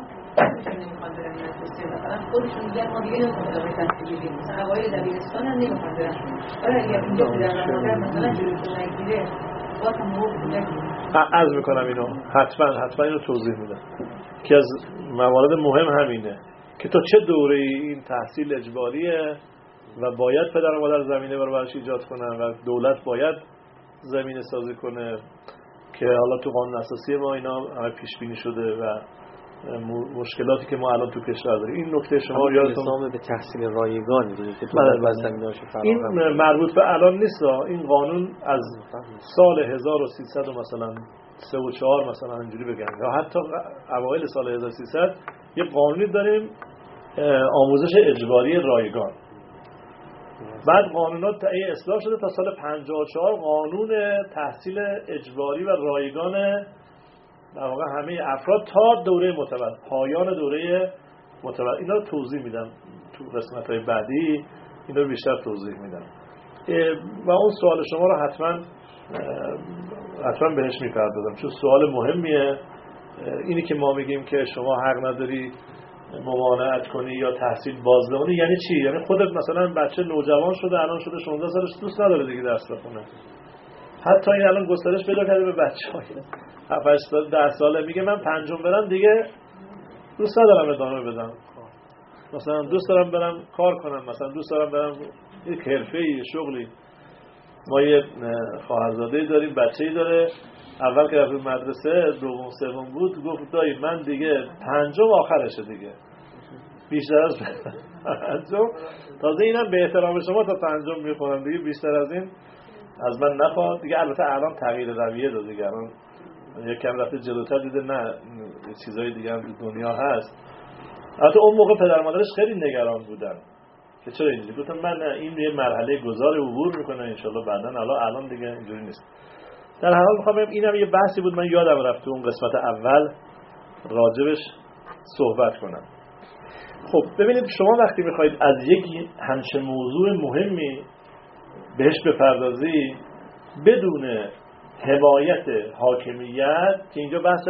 D: خودشون میگن ما دیگه نمیخوام ادامه تحصیل بدیم، مثلا اوایل دبیرستان هم نمیخوام برن. آره اگر اینجا پدر مادر مثلا جلوتون نگیره باز هم موقع بودن.
A: عرض میکنم اینو حتما حتما اینو توضیح میدم که از موارد مهم همینه که تا چه دوره این تحصیل اجباریه و باید پدر و مادر زمینه برای براش ایجاد کنن و دولت باید زمینه سازی کنه که حالا تو قانون اساسی ما اینا همه پیش بینی شده و مشکلاتی که ما الان تو کشور داریم. این نکته شما یادتون
B: به تحصیل رایگان دیگه که تو
A: بله
B: زمینه‌اش فراهم.
A: این مربوط به الان نیست، این قانون از سال هزار و سیصد مثلا سه و چهار مثلا اینجوری بگن یا حتی اوایل سال هزار و سیصد یه قانونی داریم آموزش اجباری رایگان. بعد قانونات تغییر اصلاح شده تا سال پنجاه و چهار قانون تحصیل اجباری و رایگان در واقع همه افراد تا دوره معتبر، پایان دوره معتبر. اینا رو توضیح میدم تو قسمت‌های بعدی، اینا رو بیشتر توضیح میدم و اون سوال شما رو حتما حتما بهش میپردازم چون سوال مهمیه. اینی که ما میگیم که شما حق نداری ممانعت کنی یا تحصیل بازدهانی یعنی چی؟ یعنی خودت مثلا بچه نوجوان شده الان شده شانزده سالش دوست نداره دیگه درس بخونه، حتی این الان گسترش پیدا کرده به بچه‌های هفت هشت سال ده ساله، میگه من پنجم برم دیگه دوست ندارم ادامه بدم، مثلا دوست دارم برم کار کنم، مثلا دوست دارم برم یک حرفه‌ای شغلی. ما یه خواهرزاده‌ای داریم، بچه‌ای داره، اول که رفت مدرسه دوم سوم بود گفت دایی من دیگه پنجم آخرشه دیگه، بیشتر از پنجم تازه اینم به احترام شما تا پنجم میخونم دیگه بیشتر از این از من نخواد دیگه. البته الان تغییر رویه داده دیگه، الان یک کم رفته جلوتر دیده نه چیزای دیگه هم دنیا هست. البته اون موقع پدر مادرش خیلی نگران بودن که چرا اینجوری، گفتم من نه این یه مرحله گذار عبور میکنه ان شاءالله بعداً، الان الان دیگه اینجوری نیست. در هر حال میخوام بگم اینم یه بحثی بود من یادم رفت اون قسمت اول راجبش صحبت کنم. خب ببینید شما وقتی میخواید از یک همچین موضوع مهمی بهش بپردازی بدون حمایت حاکمیت، که اینجا بحث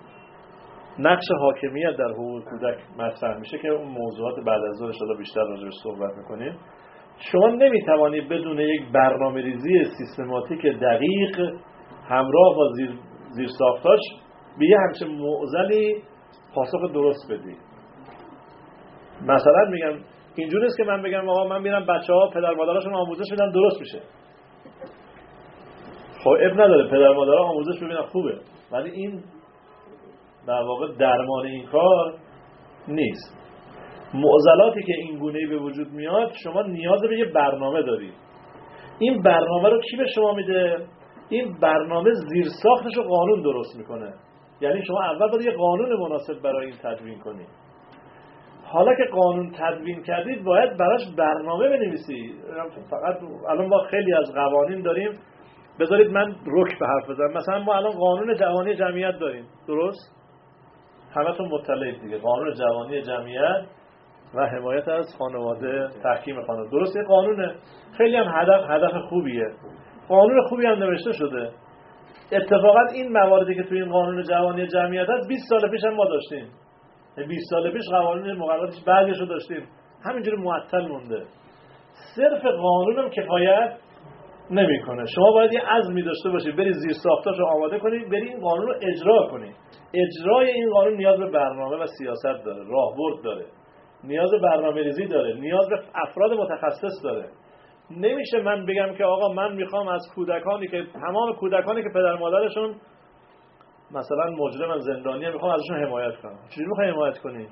A: نقش حاکمیت در حقوق کودک مطرح میشه که اون موضوعات بعد از ظهر ان شاءالله بیشتر راجعش صحبت میکنیم، شما نمیتوانید بدون یک برنامه‌ریزی سیستماتیک دقیق همراه با زیر زیرساختاش به یه همچین معضلی پاسخ درست بدی. مثلا میگم اینجوری است که من بگم آقا من میرم بچه‌ها پدر مادراشون آموزش میدن درست میشه. خب اب نداره پدر مادرها آموزش ببینن خوبه، ولی این در واقع درمان این کار نیست. معضلاتی که این گونه‌ای به وجود میاد شما نیاز به یه برنامه دارید. این برنامه رو کی به شما میده؟ این برنامه زیرساختش رو قانون درست میکنه. یعنی شما اول باید یه قانون مناسب برای این تدوین کنید. حالا که قانون تدوین کردید باید براش برنامه بنویسید. فقط الان ما خیلی از قوانین داریم، بذارید من رک به حرف بزنم. مثلا ما الان قانون جوانی جمعیت داریم، درست؟ همتون مطلعید دیگه، قانون جوانی جمعیت و حمایت از خانواده، تحکیم خانواده، درست؟ یه قانونه خیلی هم هدف هدف خوبیه، قانون خوبی هم نوشته شده. اتفاقا این مواردی که توی این قانون جوانی جمعیت هست بیست سال پیش هم ما داشتیم، بیست سال پیش قوانین مقرراتش بعضیش رو داشتیم، همینجوری معطل مونده. صرف قانون هم کفایت نمیکنه. شما باید یه عزمی داشته باشید، بری زیر ساختاشو آماده کنید، بری این قانون رو اجرا کنید. اجرای این قانون نیاز به برنامه و سیاست داره، راهبرد داره، نیاز به برنامه‌ریزی داره، نیاز به افراد متخصص داره. نمیشه من بگم که آقا من میخوام از کودکانی که تمام کودکانی که پدر مادرشون مثلا مجرم زندانی میخوام ازشون حمایت کنم. چجوری میخوای حمایت کنی؟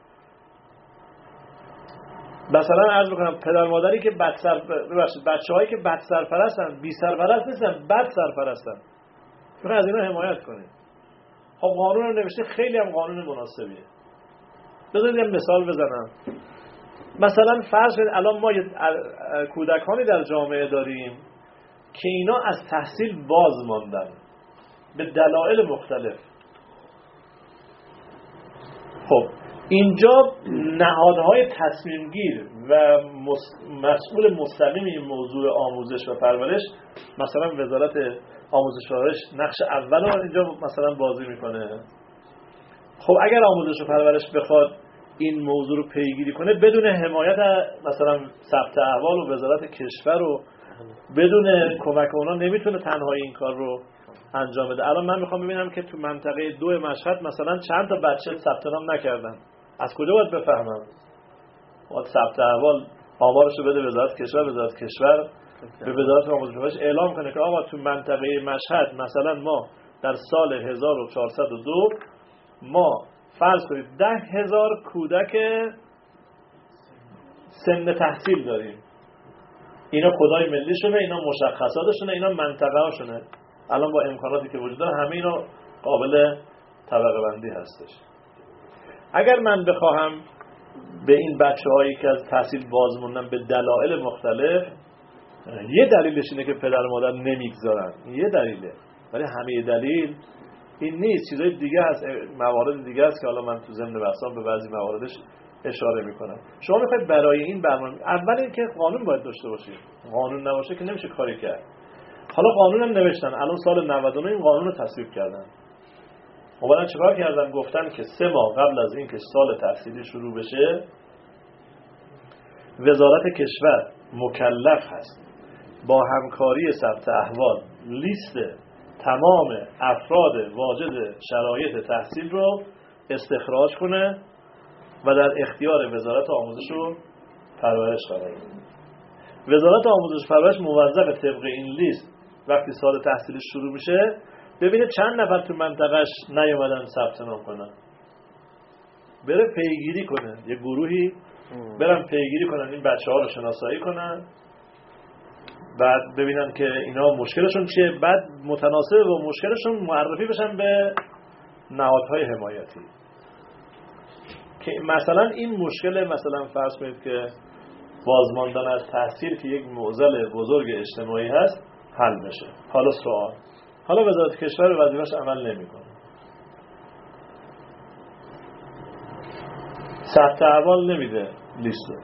A: مثلا عرض میکنم پدر مادری که بد سر ببخشید بچه‌هایی که بد سرپرستن، بی سرپرست نیستن، بد سرپرستن، میخوای از اینا حمایت کنی. خب قانون رو نوشته، خیلی هم قانون مناسبیه. بذارید یه مثال بزنم. مثلا فرض کنید الان ما کودکانی در جامعه داریم که اینا از تحصیل باز ماندن به دلایل مختلف. خب اینجا نهادهای تصمیم گیر و مسئول مستقیم این موضوع آموزش و پرورش، مثلا وزارت آموزش و پرورش نقش اول رو اینجا مثلا بازی میکنه. خب اگر آموزش و پرورش بخواد این موضوع رو پیگیری کنه بدون حمایت مثلا ثبت احوال و وزارت کشور و بدون کمک اونا نمیتونه تنهایی این کار رو انجام بده. الان من میخوام ببینم که تو منطقه دو مشهد مثلا چند تا بچه ثبت نام نکردن، از کجا باید بفهمم؟ باید ثبت احوال آمارش رو بده وزارت کشور، وزارت کشور به وزارت آموزش و پرورش اعلام کنه که آقا تو منطقه مشهد مثلا ما در سال هزار و چهارصد و دو ما فرض کنید ده هزار کودک سن تحصیل داریم. اینا کدای ملیشونه، اینا مشخصاتشونه، اینا منطقه هاشونه. الان با امکاناتی که وجود داره همه اینا قابل طبقه بندی هستش. اگر من بخواهم به این بچه هایی که از تحصیل باز موندن به دلایل مختلف، یه دلیلش اینه که پدر و مادر نمیگذارن، یه دلیله، ولی همه دلیل این نیست. چیزای دیگه هست، موارد دیگه هست که حالا من تو ضمن بحثام به بعضی مواردش اشاره میکنم. شما میخواید برای این برنامه اول اینکه قانون باید داشته باشید. قانون نباشه که نمیشه کاری کرد. حالا قانون هم نوشتن، الان سال نود و نه این قانون رو تصویب کردن. اولا چیکار کردن؟ گفتن که سه ماه قبل از اینکه سال تحصیلی شروع بشه وزارت کشور مکلف هست با همکاری ثبت احوال لیست تمام افراد واجد شرایط تحصیل رو استخراج کنه و در اختیار وزارت آموزش و پرورش قرار بده. وزارت آموزش و پرورش موظف طبق این لیست وقتی سال تحصیل شروع میشه ببینه چند نفر تو منطقهش نیومدن ثبت نام کنن، بره پیگیری کنه، یه گروهی برن پیگیری کنن، این بچه‌ها رو شناسایی کنن، بعد ببینن که اینا مشکلشون چیه، بعد متناسب با مشکلشون معرفی بشن به نهادهای حمایتی که مثلا این مشکل مثلا فرض کنید که بازماندن از تحصیل که یک معضل بزرگ اجتماعی هست حل بشه. حالا سوال، حالا وزارت کشور وظیفه‌اش عمل نمی‌کنه، ثبت احوال نمیده لیستو.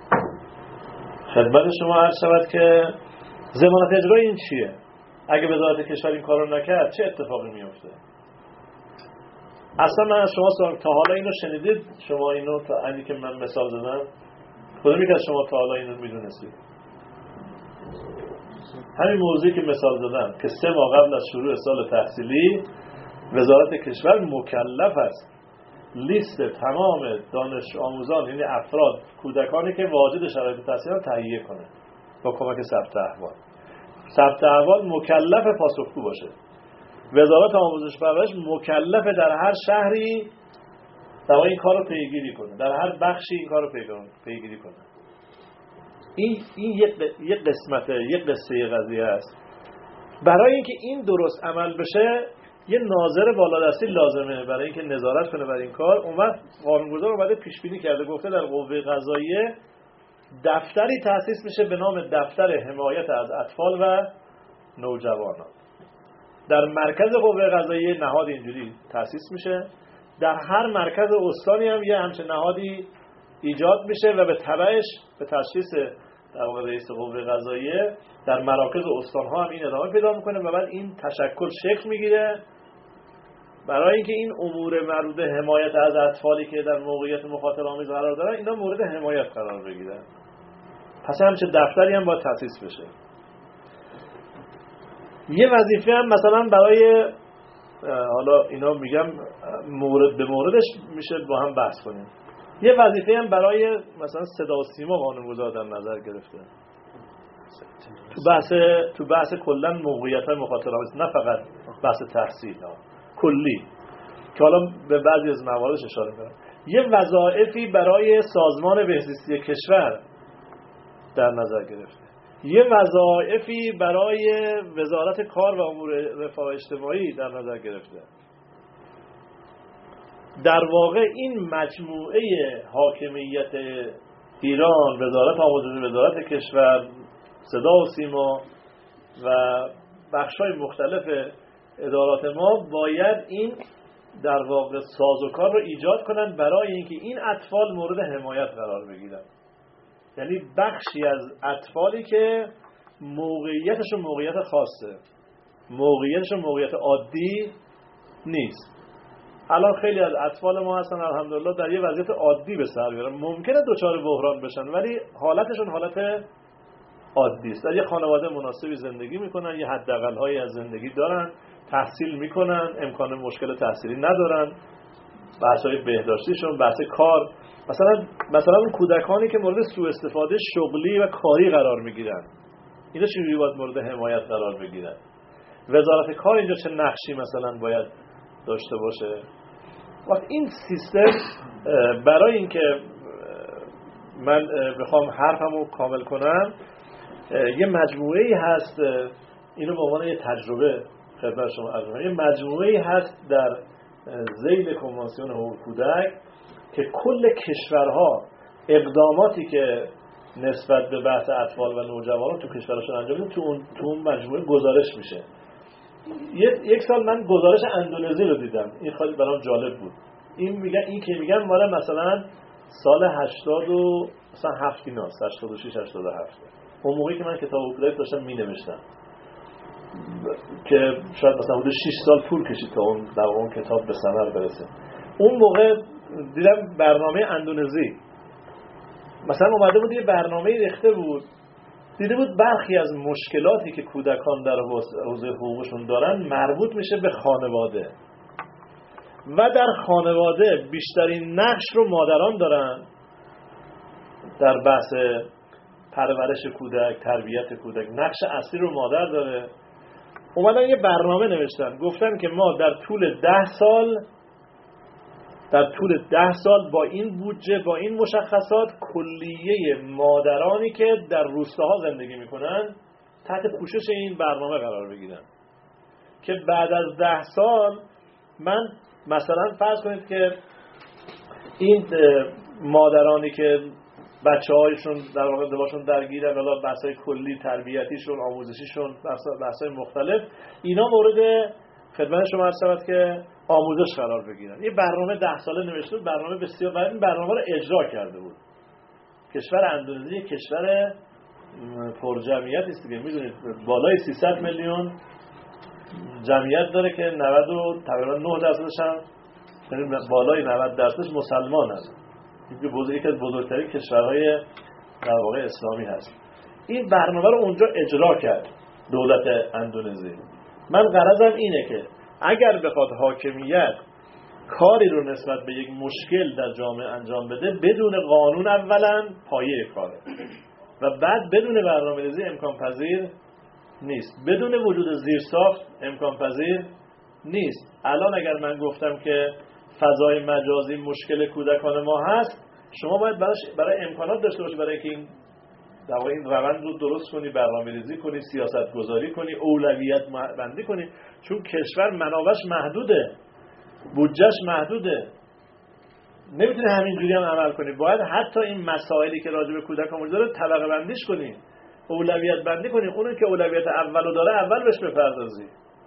A: خدمت شما عرض شود که ضمانت اجرای این چیه؟ اگه وزارت کشور این کارو نکرد چه اتفاقی میفته؟ اصلا من از شما سوال، تا حالا اینو شنیدید؟ شما اینو تا علی که من مثال زدم کدوم یک از شما تا حالا اینو میدونستید؟ همین موضوعی که مثال زدم که سه ماه قبل از شروع سال تحصیلی وزارت کشور مکلف است لیست تمام دانش آموزان، یعنی افراد کودکانی که واجد شرایط تحصیل را تهیه کنه با کمک ثبت احوال. ثبت احوال مکلف پاسخگو باشه. وزارت آموزش و پرورش مکلف در هر شهری در این کار رو پیگیری کنه، در هر بخشی این کار رو پیگیری کنه. این این یک قسمت یک قصه قضیه است. برای اینکه این درست عمل بشه یه ناظر بالادستی لازمه برای اینکه نظارت کنه بر این کار. اون وقت قانونگذار اومده پیش بینی کرده، گفته در قوه قضاییه دفتری تأسیس میشه به نام دفتر حمایت از اطفال و نوجوانان. در مرکز قوه قضاییه نهاد اینجوری تأسیس میشه، در هر مرکز استانی هم یه همچین نهادی ایجاد میشه و به تبعش به تشخیص در واقع رئیس قوه قضاییه در مراکز استان‌ها هم این ادامه پیدا میکنه و بعد این تشکل شکل میگیره برای اینکه این امور مربوط به حمایت از اطفالی که در موقعیت مخاطره آمیز قرار دارن اینا مورد حمایت قرار بگیرن. پس همچه دفتری هم باید تأسیس بشه. یه وظیفه هم مثلا برای حالا اینا میگم مورد به موردش میشه با هم بحث کنیم. یه وظیفه هم برای مثلا صدا و سیما قانونگذار در نظر گرفته تو بحث تو بحث کلا موقعیت‌های مخاطره‌آمیز، نه فقط بحث تحصیل ها کلی که حالا به بعضی از مواردش اشاره می‌کنم. یه وظایفی برای سازمان بهزیستی کشور در نظر گرفته، یه وظایفی برای وزارت کار و امور رفاه اجتماعی در نظر گرفته. در واقع این مجموعه حاکمیت ایران، وزارت آموزش، وزارت کشور، صدا و سیما و بخش‌های مختلف ادارات ما باید این در واقع سازوکار رو ایجاد کنن برای اینکه این اطفال مورد حمایت قرار بگیرن. یعنی بخشی از اطفالی که موقعیتشون موقعیت خاصه، موقعیتشون موقعیت عادی نیست. الان خیلی از اطفال ما هستن الحمدلله در یه وضعیت عادی به سر بیارن، ممکنه دوچار بحران بشن ولی حالتشون حالت عادی است. در یه خانواده مناسبی زندگی میکنن، یه حداقل‌هایی از زندگی دارن، تحصیل میکنن، امکان مشکل تحصیلی ندارن، بحث‌های بهداشتیشون، بحث کار، مثلا مثلا اون کودکانی که مورد سوء استفاده شغلی و کاری قرار میگیرن، اینا چجوری باید مورد حمایت قرار بگیرن؟ وزارت کار اینجا چه نقشی مثلا باید داشته باشه؟ وقت این سیستم برای اینکه من بخوام حرفمو کامل کنم یه مجموعه‌ای هست، اینو به عنوان یه تجربه خدمت شما عرض می‌کنم، یه مجموعه‌ای هست در ذیل کنوانسیون حقوق کودک که کل کشورها اقداماتی که نسبت به بحث اطفال و نوجوانان تو کشورشون انجام میدن تو اون تو اون مجموعه گزارش میشه. یک سال من گزارش اندونزی رو دیدم، این خیلی برام جالب بود. این میگن این که میگن مال مثلا سال هشتاد و مثلا هفت ایناست، هشتاد و شش هشتاد و هفت. اون موقعی که من کتاب کودک داشتم مینوشتم که شاید مثلا حدود شش سال طول کشید تا اون در اون کتاب به ثمر برسه. اون موقع دیدم برنامه اندونزی مثلا اومده بود، یه برنامه ریخته بود، دیده بود برخی از مشکلاتی که کودکان در حوزه حقوقشون دارن مربوط میشه به خانواده و در خانواده بیشترین نقش رو مادران دارن در بحث پرورش کودک، تربیت کودک. نقش اصلی رو مادر داره. اومدن یه برنامه نوشتن، گفتن که ما در طول ده سال در طول ده سال با این بودجه، با این مشخصات، کلیه مادرانی که در روستاها زندگی میکنن تحت پوشش این برنامه قرار بگیرن که بعد از ده سال من مثلا فرض کنید که این مادرانی که بچه هایشون در واقع دواشون درگیرن، ولی بحثای کلی تربیتیشون، آموزشیشون، بحثای مختلف، اینا مورد خدمت شما عرض شود که آموزش قرار بگیرن. یه برنامه ده ساله نوشته بود، برنامه بسیار بعد این برنامه رو اجرا کرده بود. کشور اندونزی کشور پر جمعیت است دیگه، میدونید بالای سیصد میلیون جمعیت داره که نود و تقریبا نه درصدش هم یعنی بالای نود درصدش مسلمان هست. این بزرگ یکی از بزرگترین کشورهای در واقع اسلامی هست. این برنامه رو اونجا اجرا کرد دولت اندونزی. من غرضم اینه که اگر بخواد حاکمیت کاری رو نسبت به یک مشکل در جامعه انجام بده، بدون قانون اولا پایه کاره و بعد بدون برنامه‌ریزی امکان پذیر نیست، بدون وجود زیرساخت امکان پذیر نیست. الان اگر من گفتم که فضای مجازی مشکل کودکان ما هست، شما باید براش برای امکانات داشته باشی برای اینکه این در واقع این روند رو درست کنی، برنامه‌ریزی کنی، سیاست گذاری کنی، اولویت بندی کنی، چون کشور منابعش محدوده، بودجهش محدوده، نمیتونه همینجوری هم عمل کنی. باید حتی این مسائلی که راجع به کودکان وجود داره طبقه بندیش کنی، اولویت بندی کنی. اونی که اولویت اولو داره اول بهش بپردازی.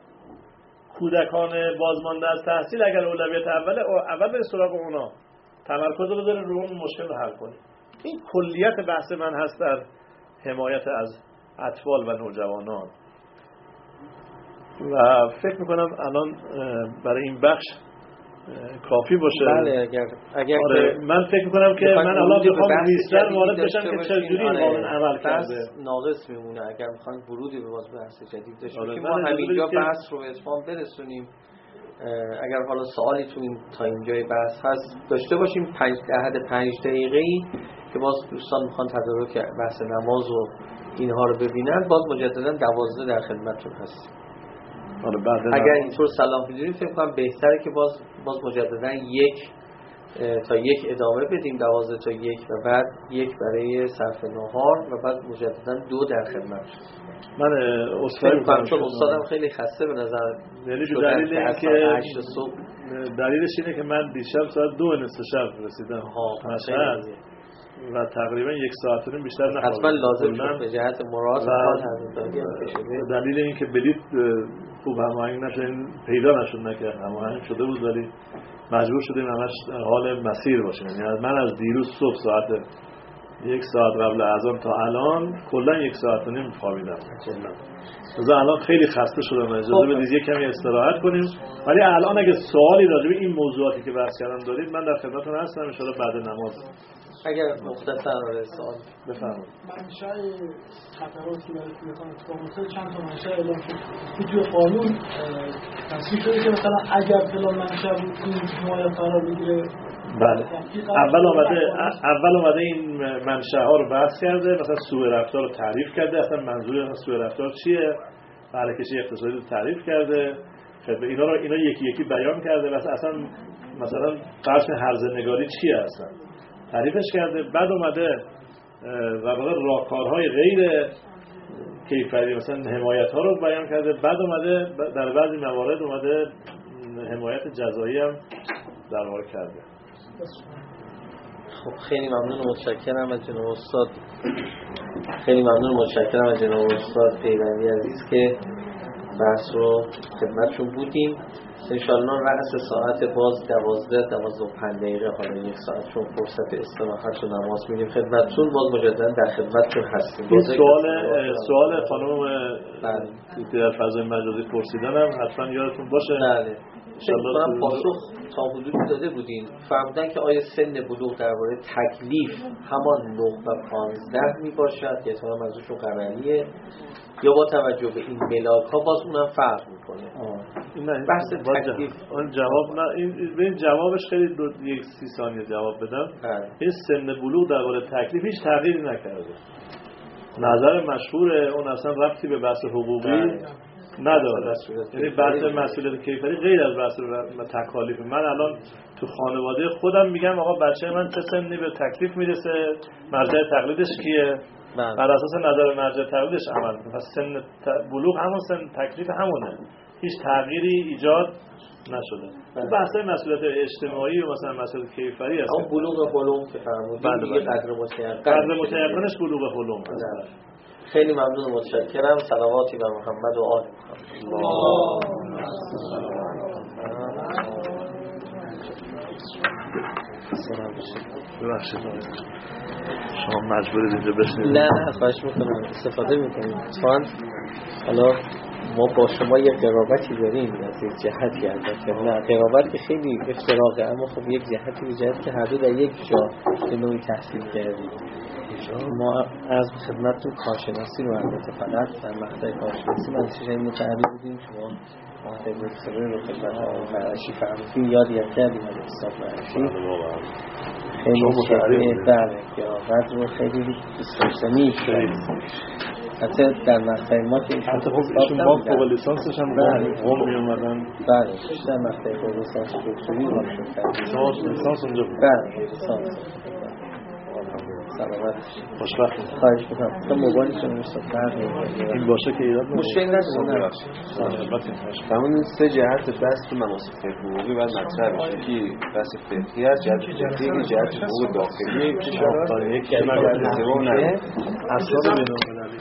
A: کودکان بازمانده از تحصیل اگر اولویت اوله، اول به سراغ اونا تمرکز رو بذاره، رو اون مشکل رو حل کنی. این کلیت بحث من هست در حمایت از اطفال و نوجوانان و فکر میکنم الان برای این بخش کافی باشه.
B: بله اگر اگر
A: آره من فکر میکنم که من الان بخوام بیشتر وارد بشم که چجوری این قانون عمل کرده
B: ناقص میمونه. اگر میخوایم ورودی به باز بحث جدید داشته
A: آره
B: باشیم ما همینجا بحث رو به اتمام برسونیم. اگر حالا سوالی تو این تا اینجای بحث هست داشته باشیم پنج عهد پنج دقیقه‌ای که باز دوستان میخوان تدارک بحث نماز و اینها رو ببینن، باز مجددا دوازده در خدمتتون هستیم. اگر اینطور صلاح می‌دونید فکر کنم بهتره که باز باز مجددا یک تا یک ادامه بدیم، دوازده تا یک و بعد یک برای صرف نهار و بعد مجددا دو در خدمت.
A: من اصلا
B: می‌کنم چون استادم خیلی خسته به نظر
A: دلیل دلیل اینکه
B: هشت صبح
A: دلیلش اینه که من دیشب ساعت دو نصف شب رسیدم مشهد و تقریبا یک ساعت و نیم بیشتر نخوردم.
B: حتما لازم شد به جهت مراد حال حضرت
A: دلیل این که بلیط خوب هماهنگ نشد، پیدا نشد نکرد، هماهنگ شده بود ولی مجبور شدیم همش حال مسیر باشیم. یعنی من از دیروز صبح ساعت یک ساعت قبل اذان تا الان کلا یک ساعت و نیم خوابیدم. مثلا الان خیلی خسته شدم، اجازه بدید یک کمی استراحت کنیم. ولی الان اگه سوالی راجع به این موضوعاتی که بحث کردم دارید من در خدمتتون هستم ان شاءالله بعد نماز.
B: اگر مختصر سوال
A: بفرمایید.
E: منشأ خطرات که برای کودکان اتفاق میفته چند تا منشأ اعلام شد. توی قانون تصریح شده که مثلا اگر فلان منشأ بود این حمایت قرار بگیره.
A: بله. اول اومده اول اومده این منشأ ها رو بحث کرده، مثلا سوء رفتار رو تعریف کرده، اصلا منظور سوء رفتار چیه؟ بهره‌کشی اقتصادی رو تعریف کرده. خب اینا رو اینا یکی یکی بیان کرده. مثلا اصلا مثلا قرض هرزه‌نگاری چیه اصلا؟ تعریفش کرده. بعد اومده در واقع راهکارهای غیر کیفری مثلا حمایت ها رو بیان کرده. بعد اومده در بعضی موارد اومده حمایت جزایی هم در واقع کرده.
B: خب خیلی ممنون و متشکرم از جناب استاد. خیلی ممنون و متشکرم از جناب استاد پیوندی عزیز که بحث رو خدمتشون بودیم. انشاءالله رأس ساعت باز دوازده دوازده و پنج دقیقه، حالا یک ساعت چون فرصت استراحت و نماز میدیم خدمتتون، باز مجددا در خدمتتون هستیم.
A: این سوال سوال خانم در فضای مجازی پرسیدنم حتما یادتون باشه.
B: بله. انشاءالله پاسخ تا حدودی داده بودیم. فهمیدن که آیا سن بلوغ درباره تکلیف همان نه و پانزده می باشد که اصلا منظورشون قمریه یا با توجه به این ملاک ها باز اونم فرق میکنه.
A: این
B: بحث تکلیف
A: اون جواب نه این به این جوابش خیلی دو یک سی ثانیه جواب بدم. این سن بلوغ درباره تکلیف هیچ تغییری نکرده. نظر مشهوره اون اصلا ربطی به بحث حقوقی نداره. یعنی بحث مسئولیت کیفری غیر از بحث تکالیف. من الان تو خانواده خودم میگم آقا بچه من چه سنی به تکلیف میرسه، مرجع تقلیدش کیه، بر اساس نظر مرجع تقلیدش عمل میکنه. پس سن بلوغ همون سن تکلیف همونه، هیچ تغییری ایجاد نشده. بحث مسئولیت اجتماعی و مثلا مسئولیت کیفری است.
B: اون بلوغ حلم که فرمودید دیگه قدر متیقن
A: قدر متیقنش بلوغ حلم هست.
B: خیلی ممنون و متشکرم. صلواتی بر محمد و آل
A: محمد. شما مجبورید اینجا بشنید.
B: نه نه خواهش میکنم استفاده میکنیم. اتفاقا حالا ما با شما یک قرابتی داریم از یک جهتی، البته نه قرابت که خیلی افتراقه، اما خب یک جهتی به جهت که هر دو در یک جا به نوعی تحصیل کردیم. ما از خدمتتون کارشناسی رو البته فقط در مقطع کارشناسی من چیزایی متعهد بودیم، شما مقطع دکترا رو خدمت آقای فرشی فهمیدیم، یادی هم کردیم از استاد فرشی. خیلی متعهد بله که آقاد رو خیلی دوست داشتنی شد. حتی در مقطع ما که
A: حتی ایشون با فوق لیسانسش هم قم می اومدن.
B: بله در مقطع فوق لیسانس دکتری ما شد.
A: شما لیسانس اونجا بود؟
B: بله لیسانس. سلامت
A: خوشبخت.
B: خواهش میکنم. تا موبایل شما استفاده
A: این باشه که ایراد
B: مشکل نداره.
F: همون سه جهت بحث تو مناسک حقوقی باید مطرح بشه که بحث فقهی است، جهت فقهی، جهت حقوق داخلی، که شما یک کلمه در سوم نه.
A: اساس بین‌المللی